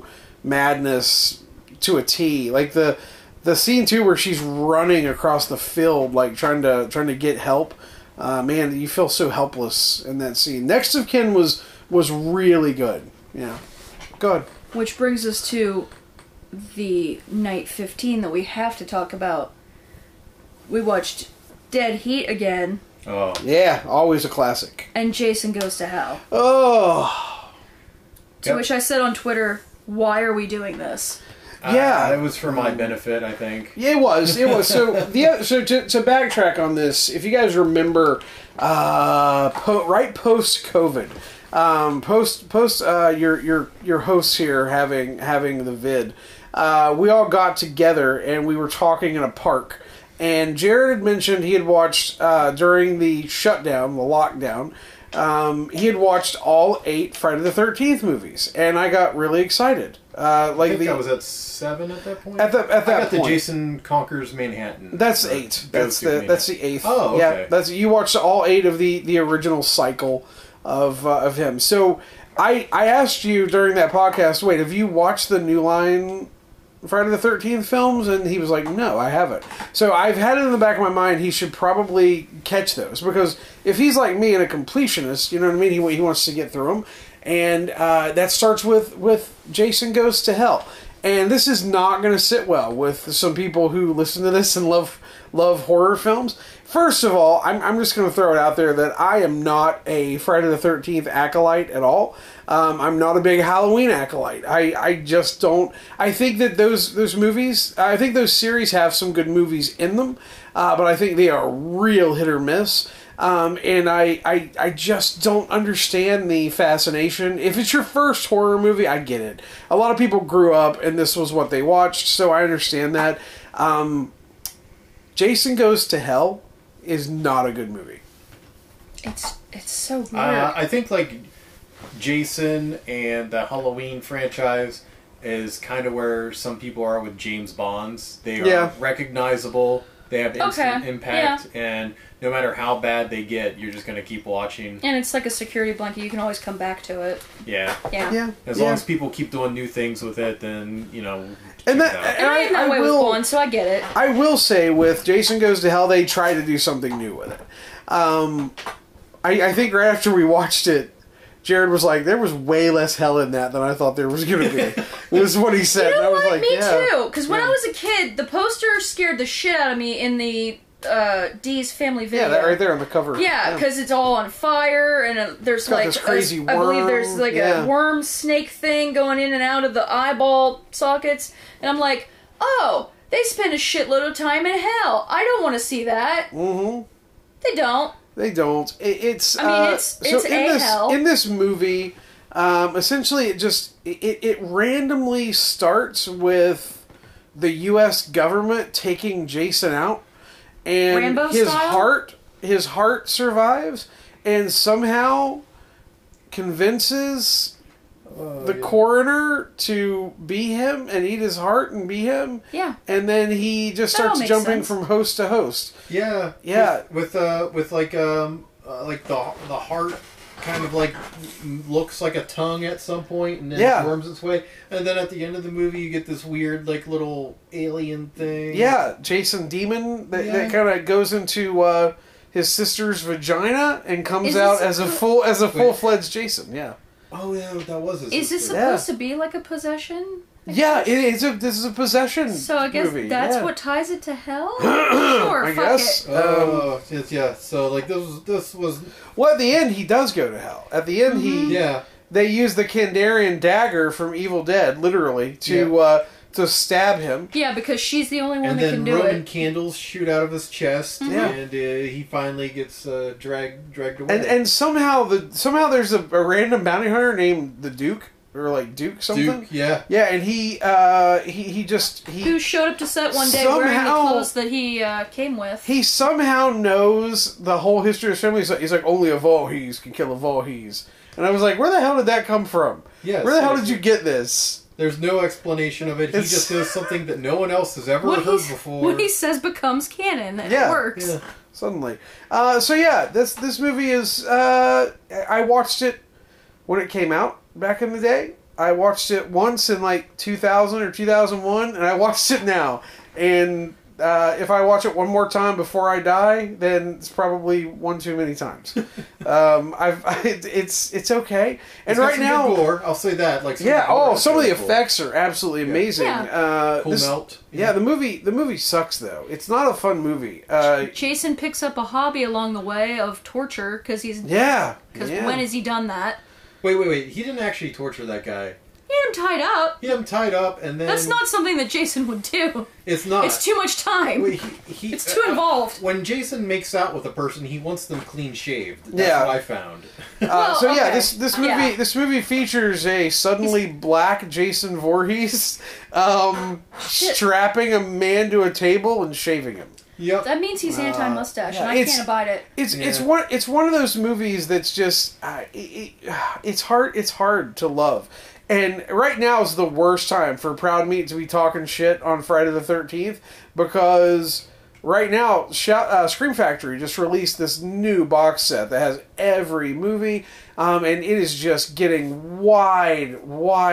madness to a T. Like the the scene too where she's running across the field, like trying to trying to get help. Uh, man, you feel so helpless in that scene. Next of Kin was was really good. Yeah, good. Which brings us to the night fifteen that we have to talk about. We watched Dead Heat again, Oh, Yeah, always a classic. and Jason Goes to Hell. Oh, To Yep. which I said on Twitter, "Why are we doing this?" Yeah. uh, it was for my benefit, I think. yeah, it was. It was. So the so to, to backtrack on this, if you guys remember, uh, po- right post COVID, um, post post uh, your your your hosts here having having the vid, uh, we all got together and we were talking in a park. And Jared had mentioned he had watched uh, during the shutdown, the lockdown. Um, he had watched all eight Friday the thirteenth movies, and I got really excited. Uh, I like think the I was at seven at that point. At the- at I that got the point. Jason Conquers Manhattan. That's The eight. That's go-to the that's the Manhattan. eighth. Oh, okay. Yeah, that's you watched all eight of the the original cycle of uh, of him. So I I asked you during that podcast. Wait, have you watched the New Line Friday the thirteenth films? And he was like, no, I haven't. So I've had it in the back of my mind he should probably catch those. Because if he's like me and a completionist, you know what I mean? He, he wants to get through them. And uh, that starts with, with Jason Goes to Hell. And this is not going to sit well with some people who listen to this and love love horror films. First of all, I'm, I'm just going to throw it out there that I am not a Friday the thirteenth acolyte at all. Um, I'm not a big Halloween acolyte. I, I just don't... I think that those those movies... I think those series have some good movies in them, uh, but I think they are real hit or miss. Um, and I, I, I just don't understand the fascination. If it's your first horror movie, I get it. A lot of people grew up and this was what they watched, so I understand that. Um, Jason Goes to Hell is not a good movie. It's it's so weird. Uh, I think like Jason and the Halloween franchise is kind of where some people are with James Bonds. They are Yeah. recognizable. They have instant Okay, impact, and no matter how bad they get, you're just going to keep watching. And it's like a security blanket. You can always come back to it. Yeah. Yeah. Yeah. As yeah. long as people keep doing new things with it, then, you know, And check that- it out. And I am that I way will- with Bond, so I get it. I will say with Jason Goes to Hell, they try to do something new with it. Um, I, I think right after we watched it, Jared was like, there was way less hell in that than I thought there was going to be. Was what he said. You know and I was what? like, Me yeah. too. Because when Yeah. I was a kid, the poster scared the shit out of me in the uh, Dee's family video. Yeah, that right there on the cover. Yeah, because it's all on fire, and uh, there's got like this a- crazy I believe there's worm, like yeah. a worm snake thing going in and out of the eyeball sockets, and I'm like, oh, they spend a shitload of time in hell. I don't want to see that. Mm-hmm. They don't. They don't. It, it's. I mean, uh, it's- it's in a this, hell. In this movie, um, essentially, it just it, it randomly starts with the U S government taking Jason out, and Rambo his style? heart his heart survives, and somehow convinces the coroner to be him and eat his heart and be him. Yeah. And then he just That all starts makes jumping sense. from host to host. Yeah, Yeah. With, with uh, with like um, uh, like the the heart kind of like looks like a tongue at some point, and then Yeah. it worms its way, and then at the end of the movie, you get this weird like little alien thing. Yeah, Jason Demon that, Yeah. that kind of goes into uh, his sister's vagina and comes Is out this as a suppo- full as a full fledged Jason. Yeah, Oh yeah, that was his Is this sister. Yeah. supposed to be like a possession? yeah. It is a this is a possession. So I guess movie. that's yeah. what ties it to hell? Sure, I fuck guess. it. Oh yes, yeah. So like this was this was Well, at the end, he does go to hell. At the end, he yeah. they use the Kandarian dagger from Evil Dead, literally, to Yeah. uh, to stab him. Yeah, because she's the only one And that then can do Roman it. candles shoot out of his chest, Yeah. and uh, he finally gets uh, dragged dragged away. And and somehow the somehow there's a, a random bounty hunter named the Duke or like Duke something. Duke, yeah. Yeah, and he uh, he he just he Who showed up to set one day wearing the Somehow- clothes that he uh, came with. He somehow knows the whole history of his family. He's like, he's like only a Voorhees can kill a Voorhees. And I was like, where the hell did that come from? Yeah, Where the hell did seriously. you get this? There's no explanation of it. He It's- just does something that no one else has ever what, heard he, before. what he says becomes canon, and Yeah. it works. Yeah. Suddenly. Uh, so yeah, this this movie is. Uh, I watched it when it came out back in the day. I watched it once in like two thousand or two thousand one, and I watched it now. And uh, if I watch it one more time before I die, then it's probably one too many times. um, I've it's it's okay. And It's got right some now, good gore, I'll say that. Like some yeah. of the gore Oh, is some of the really cool. effects are absolutely amazing. Yeah. Uh, Cool this- melt. Yeah, the movie the movie sucks though. It's not a fun movie. Uh, Jason picks up a hobby along the way of torture because he's yeah. because yeah. when has he done that? Wait, wait, wait. He didn't actually torture that guy. He had him tied up. He had him tied up, and then That's not something that Jason would do. It's not. It's too much time. Wait, he, he, It's too uh, involved. When Jason makes out with a person, he wants them clean shaved. That's Yeah. what I found. Uh, Well, so yeah, okay. this this movie Yeah. this movie features a suddenly black Jason Voorhees um, Shit. strapping a man to a table and shaving him. Yep. That means he's anti-mustache, yeah, and I it's- can't abide it. It's it's Yeah. one it's one of those movies that's just uh, it, it, it's hard it's hard to love. And right now is the worst time for Proud Meat to be talking shit on Friday the thirteenth because right now Shout, uh, Scream Factory just released this new box set that has every movie, um, and it is just getting wide, wide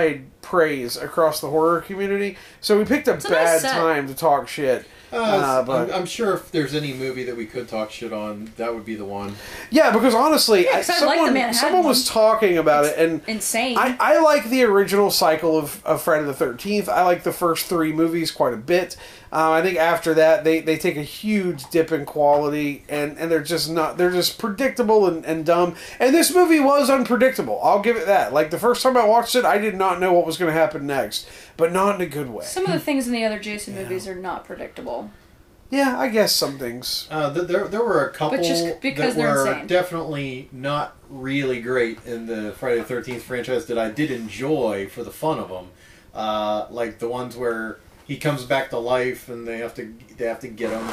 praise across the horror community. So we picked a a nice bad set. time to talk shit. Uh, Uh, but I'm, I'm sure if there's any movie that we could talk shit on, that would be the one. yeah, because honestly, Yeah, I- 'cause I like someone, the Manhattan someone was one. talking about it, and Insane. I, I like the original cycle of, of Friday the thirteenth. I like the first three movies quite a bit. Uh, I think after that, they, they take a huge dip in quality, and, and they're just not, they're just predictable and, and dumb. And this movie was unpredictable. I'll give it that. Like, the first time I watched it, I did not know what was going to happen next, but not in a good way. Some of the things in the other Jason movies are not predictable. Yeah, I guess some things. Uh, th- there, there were a couple But just because that they're were insane. definitely not really great in the Friday the thirteenth franchise that I did enjoy for the fun of them. Uh, like the ones where he comes back to life and they have to they have to get him.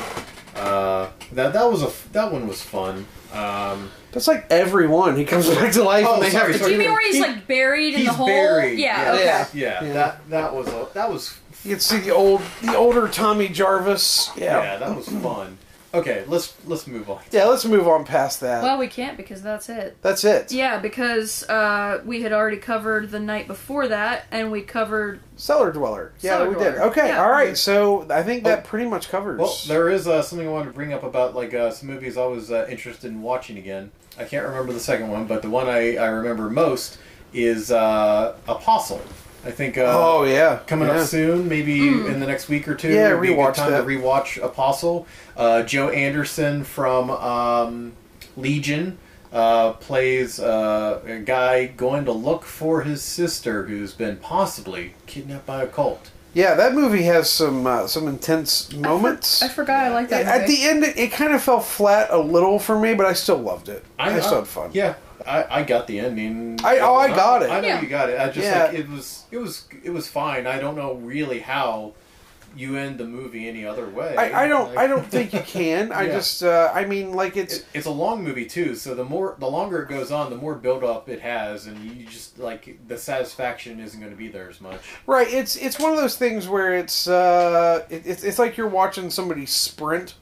Uh, that that was a f- that one was fun. Um, That's like everyone. He comes back to life Oh, and they sorry, have to Do sorry. you mean where he's He- like buried in he's the hole? buried. Yeah, Yeah. okay. Yeah. yeah, Yeah. that that was a, that was You can see the old, the older Tommy Jarvis. yeah. Yeah. that was fun. Okay, let's let's move on. Yeah, let's move on past that. Well, we can't because that's it. That's it. Yeah, because uh, we had already covered the night before that, and we covered. Cellar Dweller. Yeah, Cellar we Dweller. did. Okay, Yeah. all right. So I think that pretty much covers. Well, there is uh, something I wanted to bring up about like uh, some movies I was uh, interested in watching again. I can't remember the second one, but the one I, I remember most is uh, Apostle. I think. Uh, oh yeah, Coming yeah. up soon, maybe in the next week or two. Yeah, would be a good rewatch time that. to rewatch Apostle. Uh, Joe Anderson from um, Legion uh, plays uh, a guy going to look for his sister who's been possibly kidnapped by a cult. Yeah, that movie has some uh, some intense moments. I forgot I like that. At movie. the end, it, it kind of fell flat a little for me, but I still loved it. I, still had fun. Yeah, I, I got the ending. I- oh, I got it. I know Yeah. you got it. I just Yeah. like it was it was it was fine. I don't know really how you end the movie any other way. I, I don't Like- I don't think you can. I Yeah. just uh, I mean like it's It, it's a long movie too, so the more the longer it goes on, the more build up it has, and you just like the satisfaction isn't going to be there as much. right. It's it's one of those things where it's uh it, it's it's like you're watching somebody sprint,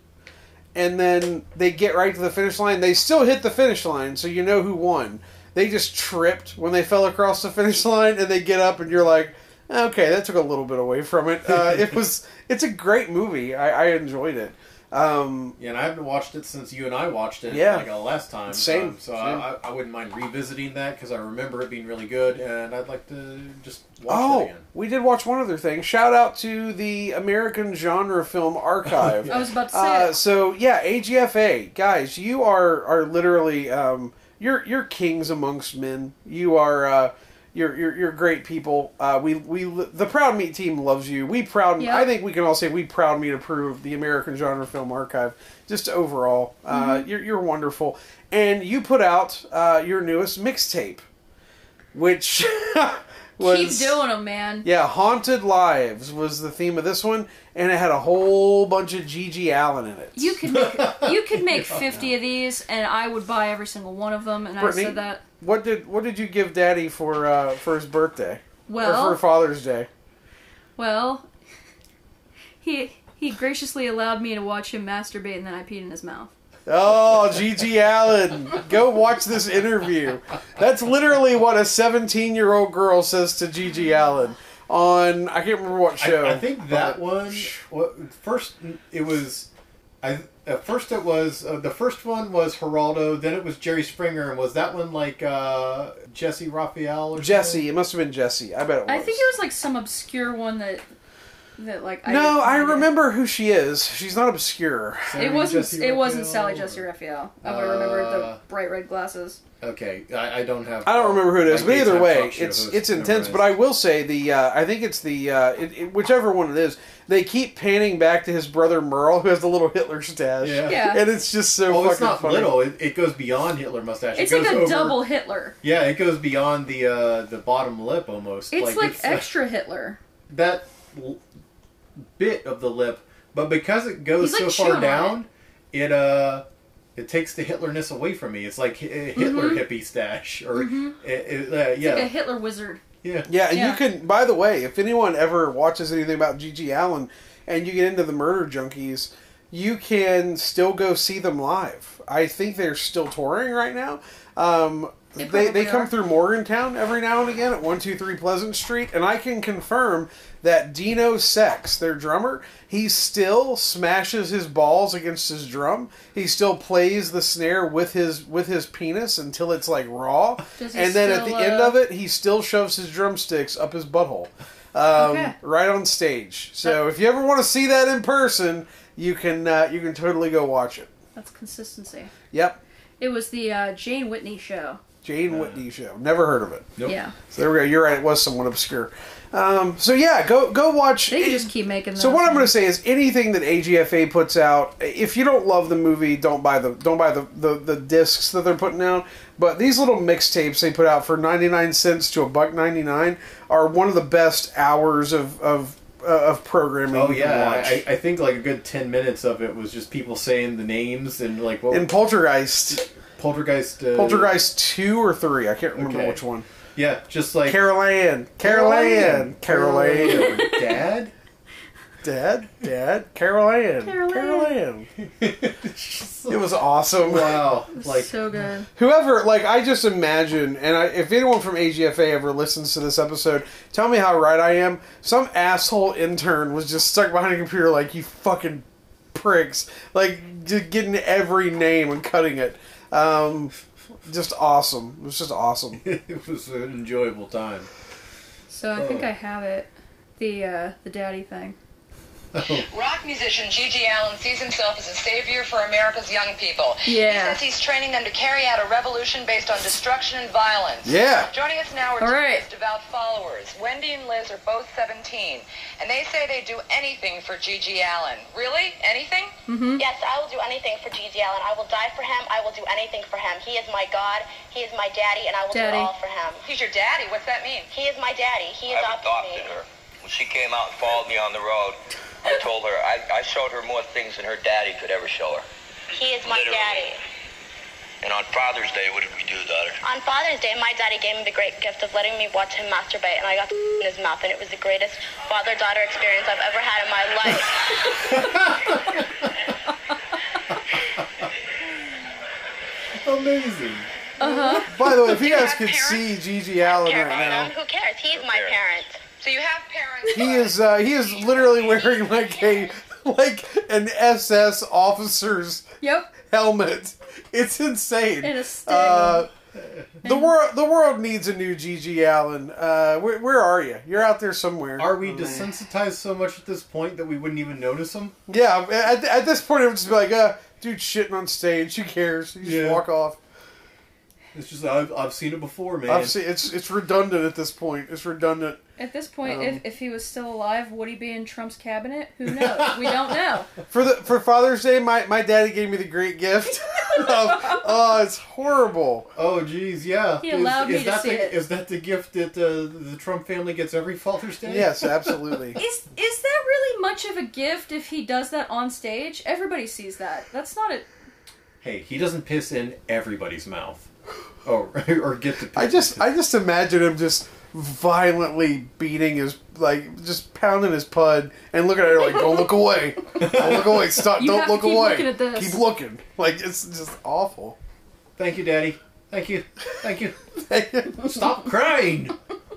and then they get right to the finish line. They still hit the finish line, so you know who won. They just tripped when they fell across the finish line, and they get up, and you're like, okay, that took a little bit away from it. Uh, it was it's a great movie. I, I enjoyed it. Um, Yeah, and I haven't watched it since you and I watched it Yeah. like uh, last time. Same, Um, so same. I, I, I wouldn't mind revisiting that because I remember it being really good, and I'd like to just watch oh, it again. we did watch one other thing. Shout out to the American Genre Film Archive. I was about to say Uh, it. so yeah, A G F A guys, you are are literally um, you're you're kings amongst men. You are uh, you're, you're you're great people. Uh, we we the Proud Meat team loves you. We proud. Yep. I think we can all say we Proud Meat approve the American Genre Film Archive. Just overall, uh, Mm-hmm. you're you're wonderful, and you put out uh, your newest mixtape, which was Keep doing them, man. yeah, Haunted Lives was the theme of this one, and it had a whole bunch of Gigi Allen in it. You could make you could make fifty of these, and I would buy every single one of them. And Brittany, I said that. What did what did you give Daddy for uh, for his birthday? Well- or for Father's Day? Well, he he graciously allowed me to watch him masturbate, and then I peed in his mouth. Oh, Gigi Allen, go watch this interview. That's literally what a seventeen-year-old girl says to Gigi Allen on I can't remember what show. I, I think that but- one. What, first, it was. I at first it was uh, the first one was Geraldo. Then it was Jerry Springer, and was that one like uh, Jesse Raphael or Jesse. It must have been Jesse. I bet it was. I think it was like some obscure one that that like. I No, didn't I find it. remember who she is. She's not obscure. It wasn't. Jesse It wasn't Raphael, Sally or- Jesse Raphael. I would remember Uh, the bright red glasses. Okay, I, I don't have. I don't remember who it is, my but either daytime way, talk show it's host it's intense. memorized. But I will say the uh, I think it's the uh, it, it, whichever one it is. They keep panning back to his brother Merle, who has the little Hitler stash. Yeah. Yeah. and it's just so Oh, fucking it's not funny. little. It, it goes beyond Hitler mustache. It's it goes like a over, double Hitler. Yeah, it goes beyond the uh, the bottom lip almost. It's like, it's, uh, extra Hitler. that l- bit of the lip, but because it goes He's, so like, far chewing on down, it uh, it takes the Hitlerness away from me. It's like a Hitler Mhm. hippie stash, or Mhm. it, it, uh, yeah, Like a Hitler wizard. yeah. Yeah, and Yeah. you can. By the way, if anyone ever watches anything about Gigi Allen, and you get into the Murder Junkies, you can still go see them live. I think they're still touring right now. Um, They They, they probably come are. through Morgantown every now and again at one two three Pleasant Street, and I can confirm that Dino Sex, their drummer, he still smashes his balls against his drum. He still plays the snare with his with his penis until it's like raw, Does he and then at the still, end uh, of it, he still shoves his drumsticks up his butthole, um, Okay. right on stage. So if you ever want to see that in person, you can uh, you can totally go watch it. That's consistency. Yep, It was the uh, Jane Whitney show. Jane Whitney show. Never heard of it. Nope. Yeah. So there we go. You're right. It was somewhat obscure. Um, so yeah, go go watch. They just keep making So those. what I'm going to say is anything that A G F A puts out, if you don't love the movie, don't buy the don't buy the the, the discs that they're putting out. But these little mixtapes they put out for ninety-nine cents to a buck ninety-nine are one of the best hours of of uh, of programming. Oh you can yeah, watch. I, I think like a good ten minutes of it was just people saying the names and like what In Poltergeist, Poltergeist. Uh, Poltergeist two or three, I can't remember Okay. which one. Yeah, just like Carol Ann, Carol Ann, Carol Ann. Dad. Dad, Dad, Carol Ann, Carol Carol Ann. It was awesome. Wow, It was like so good. Whoever, like, I just imagine, and I, if anyone from A G F A ever listens to this episode, tell me how right I am. Some asshole intern was just stuck behind a computer like, you fucking pricks. Like, just getting every name and cutting it. Um, just awesome. It was just awesome. it was an enjoyable time. So I think Oh. I have it. The uh, the daddy thing. Rock musician Gigi Allen sees himself as a savior for America's young people. Yeah. He says he's training them to carry out a revolution based on destruction and violence. Yeah. Joining us now are All two right. of his devout followers. Wendy and Liz are both seventeen, and they say they'd do anything for Gigi Allen. Really? Anything? Yes, I will do anything for Gigi Allen. I will die for him. I will do anything for him. He is my God. He is my daddy, and I will Daddy. do it all for him. He's your daddy. What's that mean? He is my daddy. He I've adopted adopted me. her. When she came out and followed me on the road, I told her, I, I showed her more things than her daddy could ever show her. He is my Literally. daddy. And on Father's Day, what did we do, daughter? On Father's Day, my daddy gave me the great gift of letting me watch him masturbate, and I got in his mouth, and it was the greatest father-daughter experience I've ever had in my life. Amazing. By the way, if you Do you guys have could parents? see Gigi Allen Care right about now, him. Who cares? He's my parent. So you have parents. he is uh, he is literally wearing like a like an S S officer's Yep. helmet. It's insane. And a sting. Uh, the world the world needs a new Gigi Allen. Uh, where, where are you? You're out there somewhere. Are we desensitized so much at this point that we wouldn't even notice them? Yeah, at, at this point, it would just be like, uh, dude shitting on stage. Who cares? You just Yeah. walk off. It's just I've, I've seen it before, man. I've seen, it's it's redundant at this point. It's redundant. At this point, Um, if, if he was still alive, would he be in Trump's cabinet? Who knows? We don't know. For the for Father's Day, my, my daddy gave me the great gift. of, oh, it's horrible. Oh, geez, yeah. He allowed me to that see the, it. Is that the gift that uh, the Trump family gets every Father's Day? Yes, absolutely. Is is that really much of a gift if he does that on stage? Everybody sees that. That's not a. Hey, he doesn't piss in everybody's mouth. Oh, or get to piss. I just I just imagine him just violently beating his like just pounding his pud and looking at her like, don't look away, don't look away, stop, You don't have to look keep away, looking at this. keep looking. Like it's just awful. Thank you, Daddy. Thank you. Thank you. Stop crying.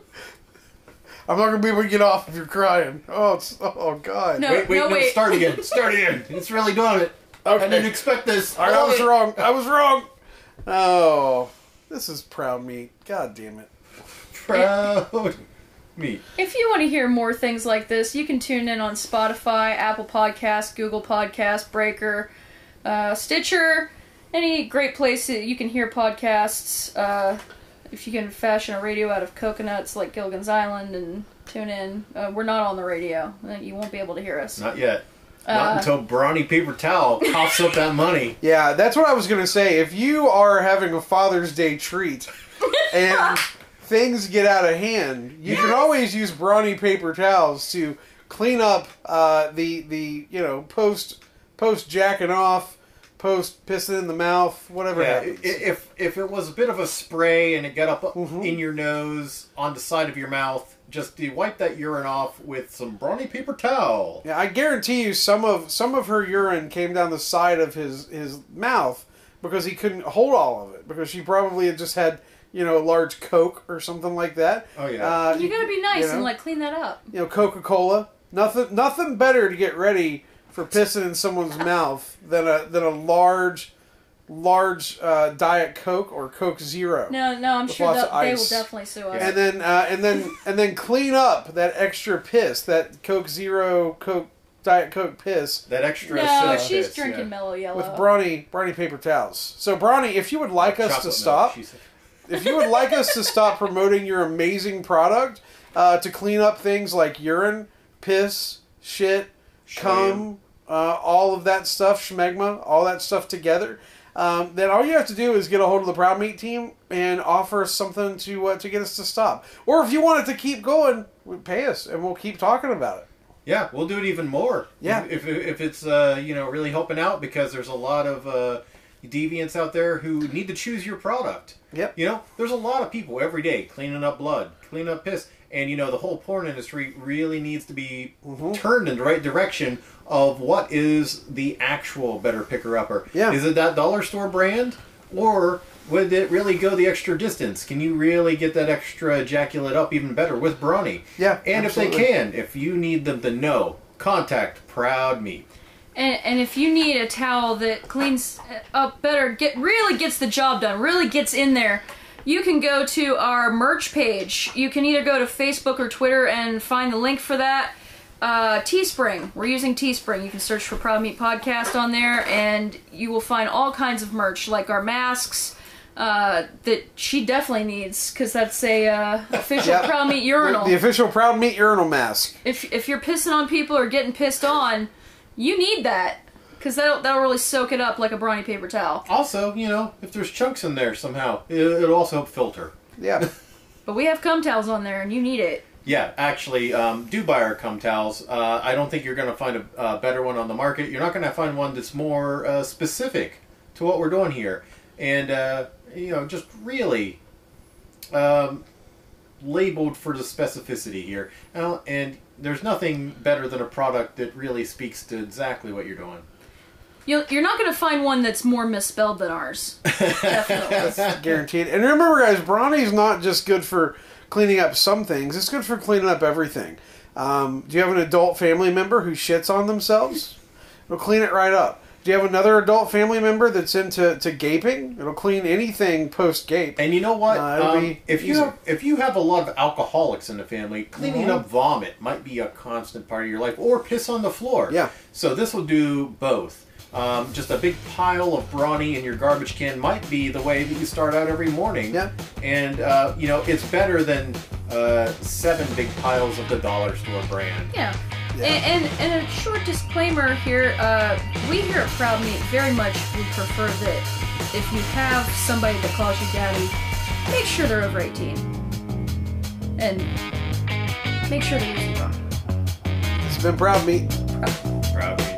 I'm not gonna be able to get off if you're crying. Oh, it's, oh god. No. Wait, wait, no, wait. start again. Start again. It's really doing it. Okay. I didn't expect this. I, I was wrong. I was wrong. Oh, this is proud meat. God damn it. Proud me. If you want to hear more things like this, you can tune in on Spotify, Apple Podcasts, Google Podcasts, Breaker, uh, Stitcher, any great place that you can hear podcasts. Uh, if you can fashion a radio out of coconuts like Gilligan's Island and tune in, uh, we're not on the radio. Uh, You won't be able to hear us. Not yet. Uh, Not until Brawny Paper Towel coughs up that money. Yeah, that's what I was gonna say. If you are having a Father's Day treat and things get out of hand, you can always use brawny paper towels to clean up uh, the the you know post post jacking off, post pissing in the mouth, whatever Yeah, happens. i- if if it was a bit of a spray and it got up Mhm. in your nose, on the side of your mouth, just you wipe that urine off with some Brawny Paper Towel. Yeah, I guarantee you some of some of her urine came down the side of his his mouth because he couldn't hold all of it because she probably had just had you know, a large Coke or something like that. Oh, yeah. Uh, You gotta be nice you know, and like clean that up. you know, Coca-Cola. Nothing, nothing better to get ready for pissing in someone's mouth than a than a large, large uh, Diet Coke or Coke Zero. No, no, I'm With sure lots they'll- of they will ice. definitely sue us. And then uh, and then and then clean up that extra piss, that Coke Zero, Coke Diet Coke piss That extra No, acidic she's piss, drinking yeah. Mellow Yellow. with Brawny Brawny paper towels. So Brawny, if you would like us Chocolate to milk, stop, she said. if you would like us to stop promoting your amazing product, uh, to clean up things like urine, piss, shit, cum, uh, all of that stuff, schmegma, all that stuff together, um, then all you have to do is get a hold of the Proud Meat team and offer us something to uh, to get us to stop. Or if you want it to keep going, pay us and we'll keep talking about it. Yeah, we'll do it even more. Yeah. If, if, if it's, uh, you know, really helping out, because there's a lot of uh, deviants out there who need to choose your product. Yep. You know, there's a lot of people every day cleaning up blood, cleaning up piss. And, you know, the whole porn industry really needs to be Mm-hmm. turned in the right direction of what is the actual better picker-upper. Yeah. Is it that dollar store brand? Or would it really go the extra distance? Can you really get that extra ejaculate up even better with Brawny? Yeah, And absolutely. if they can, if you need them to know, contact Proud Meat. And, and if you need a towel that cleans up better, get really gets the job done, really gets in there, you can go to our merch page. You can either go to Facebook or Twitter and find the link for that. Uh, Teespring. We're using Teespring. You can search for Proud Meat Podcast on there, and you will find all kinds of merch, like our masks uh, that she definitely needs, because that's a uh, official Yep. Proud Meat urinal. The, the official Proud Meat urinal mask. If if you're pissing on people or getting pissed on, you need that, because that'll, that'll really soak it up like a Brawny paper towel. Also, you know, if there's chunks in there somehow, it, it'll also help filter. Yeah. But we have cum towels on there, and you need it. Yeah, actually, um, do buy our cum towels. Uh, I don't think you're going to find a uh, better one on the market. You're not going to find one that's more uh, specific to what we're doing here. And, uh, you know, just really um, labeled for the specificity here. Uh, and there's nothing better than a product that really speaks to exactly what you're doing. You'll, you're not going to find one that's more misspelled than ours. Definitely. Guaranteed. And remember, guys, Brawny's not just good for cleaning up some things. It's good for cleaning up everything. Um, do you have an adult family member who shits on themselves? It'll clean it right up. Do you have another adult family member that's into to gaping? It'll clean anything post-gape. And you know what? Uh, it'll um, be if you easy. have, if you have a lot of alcoholics in the family, cleaning Mhm. up vomit might be a constant part of your life, or piss on the floor. Yeah. So this will do both. Um, just a big pile of Brawny in your garbage can might be the way that you start out every morning. Yeah. And uh, you know, it's better than uh, seven big piles of the dollar store brand. Yeah. Yeah. And, and, and a short disclaimer here, uh, we here at Proud Meat very much would prefer that if you have somebody that calls you daddy, make sure they're over eighteen. And make sure they're using Brawny. It's been Proud Meat. Proud.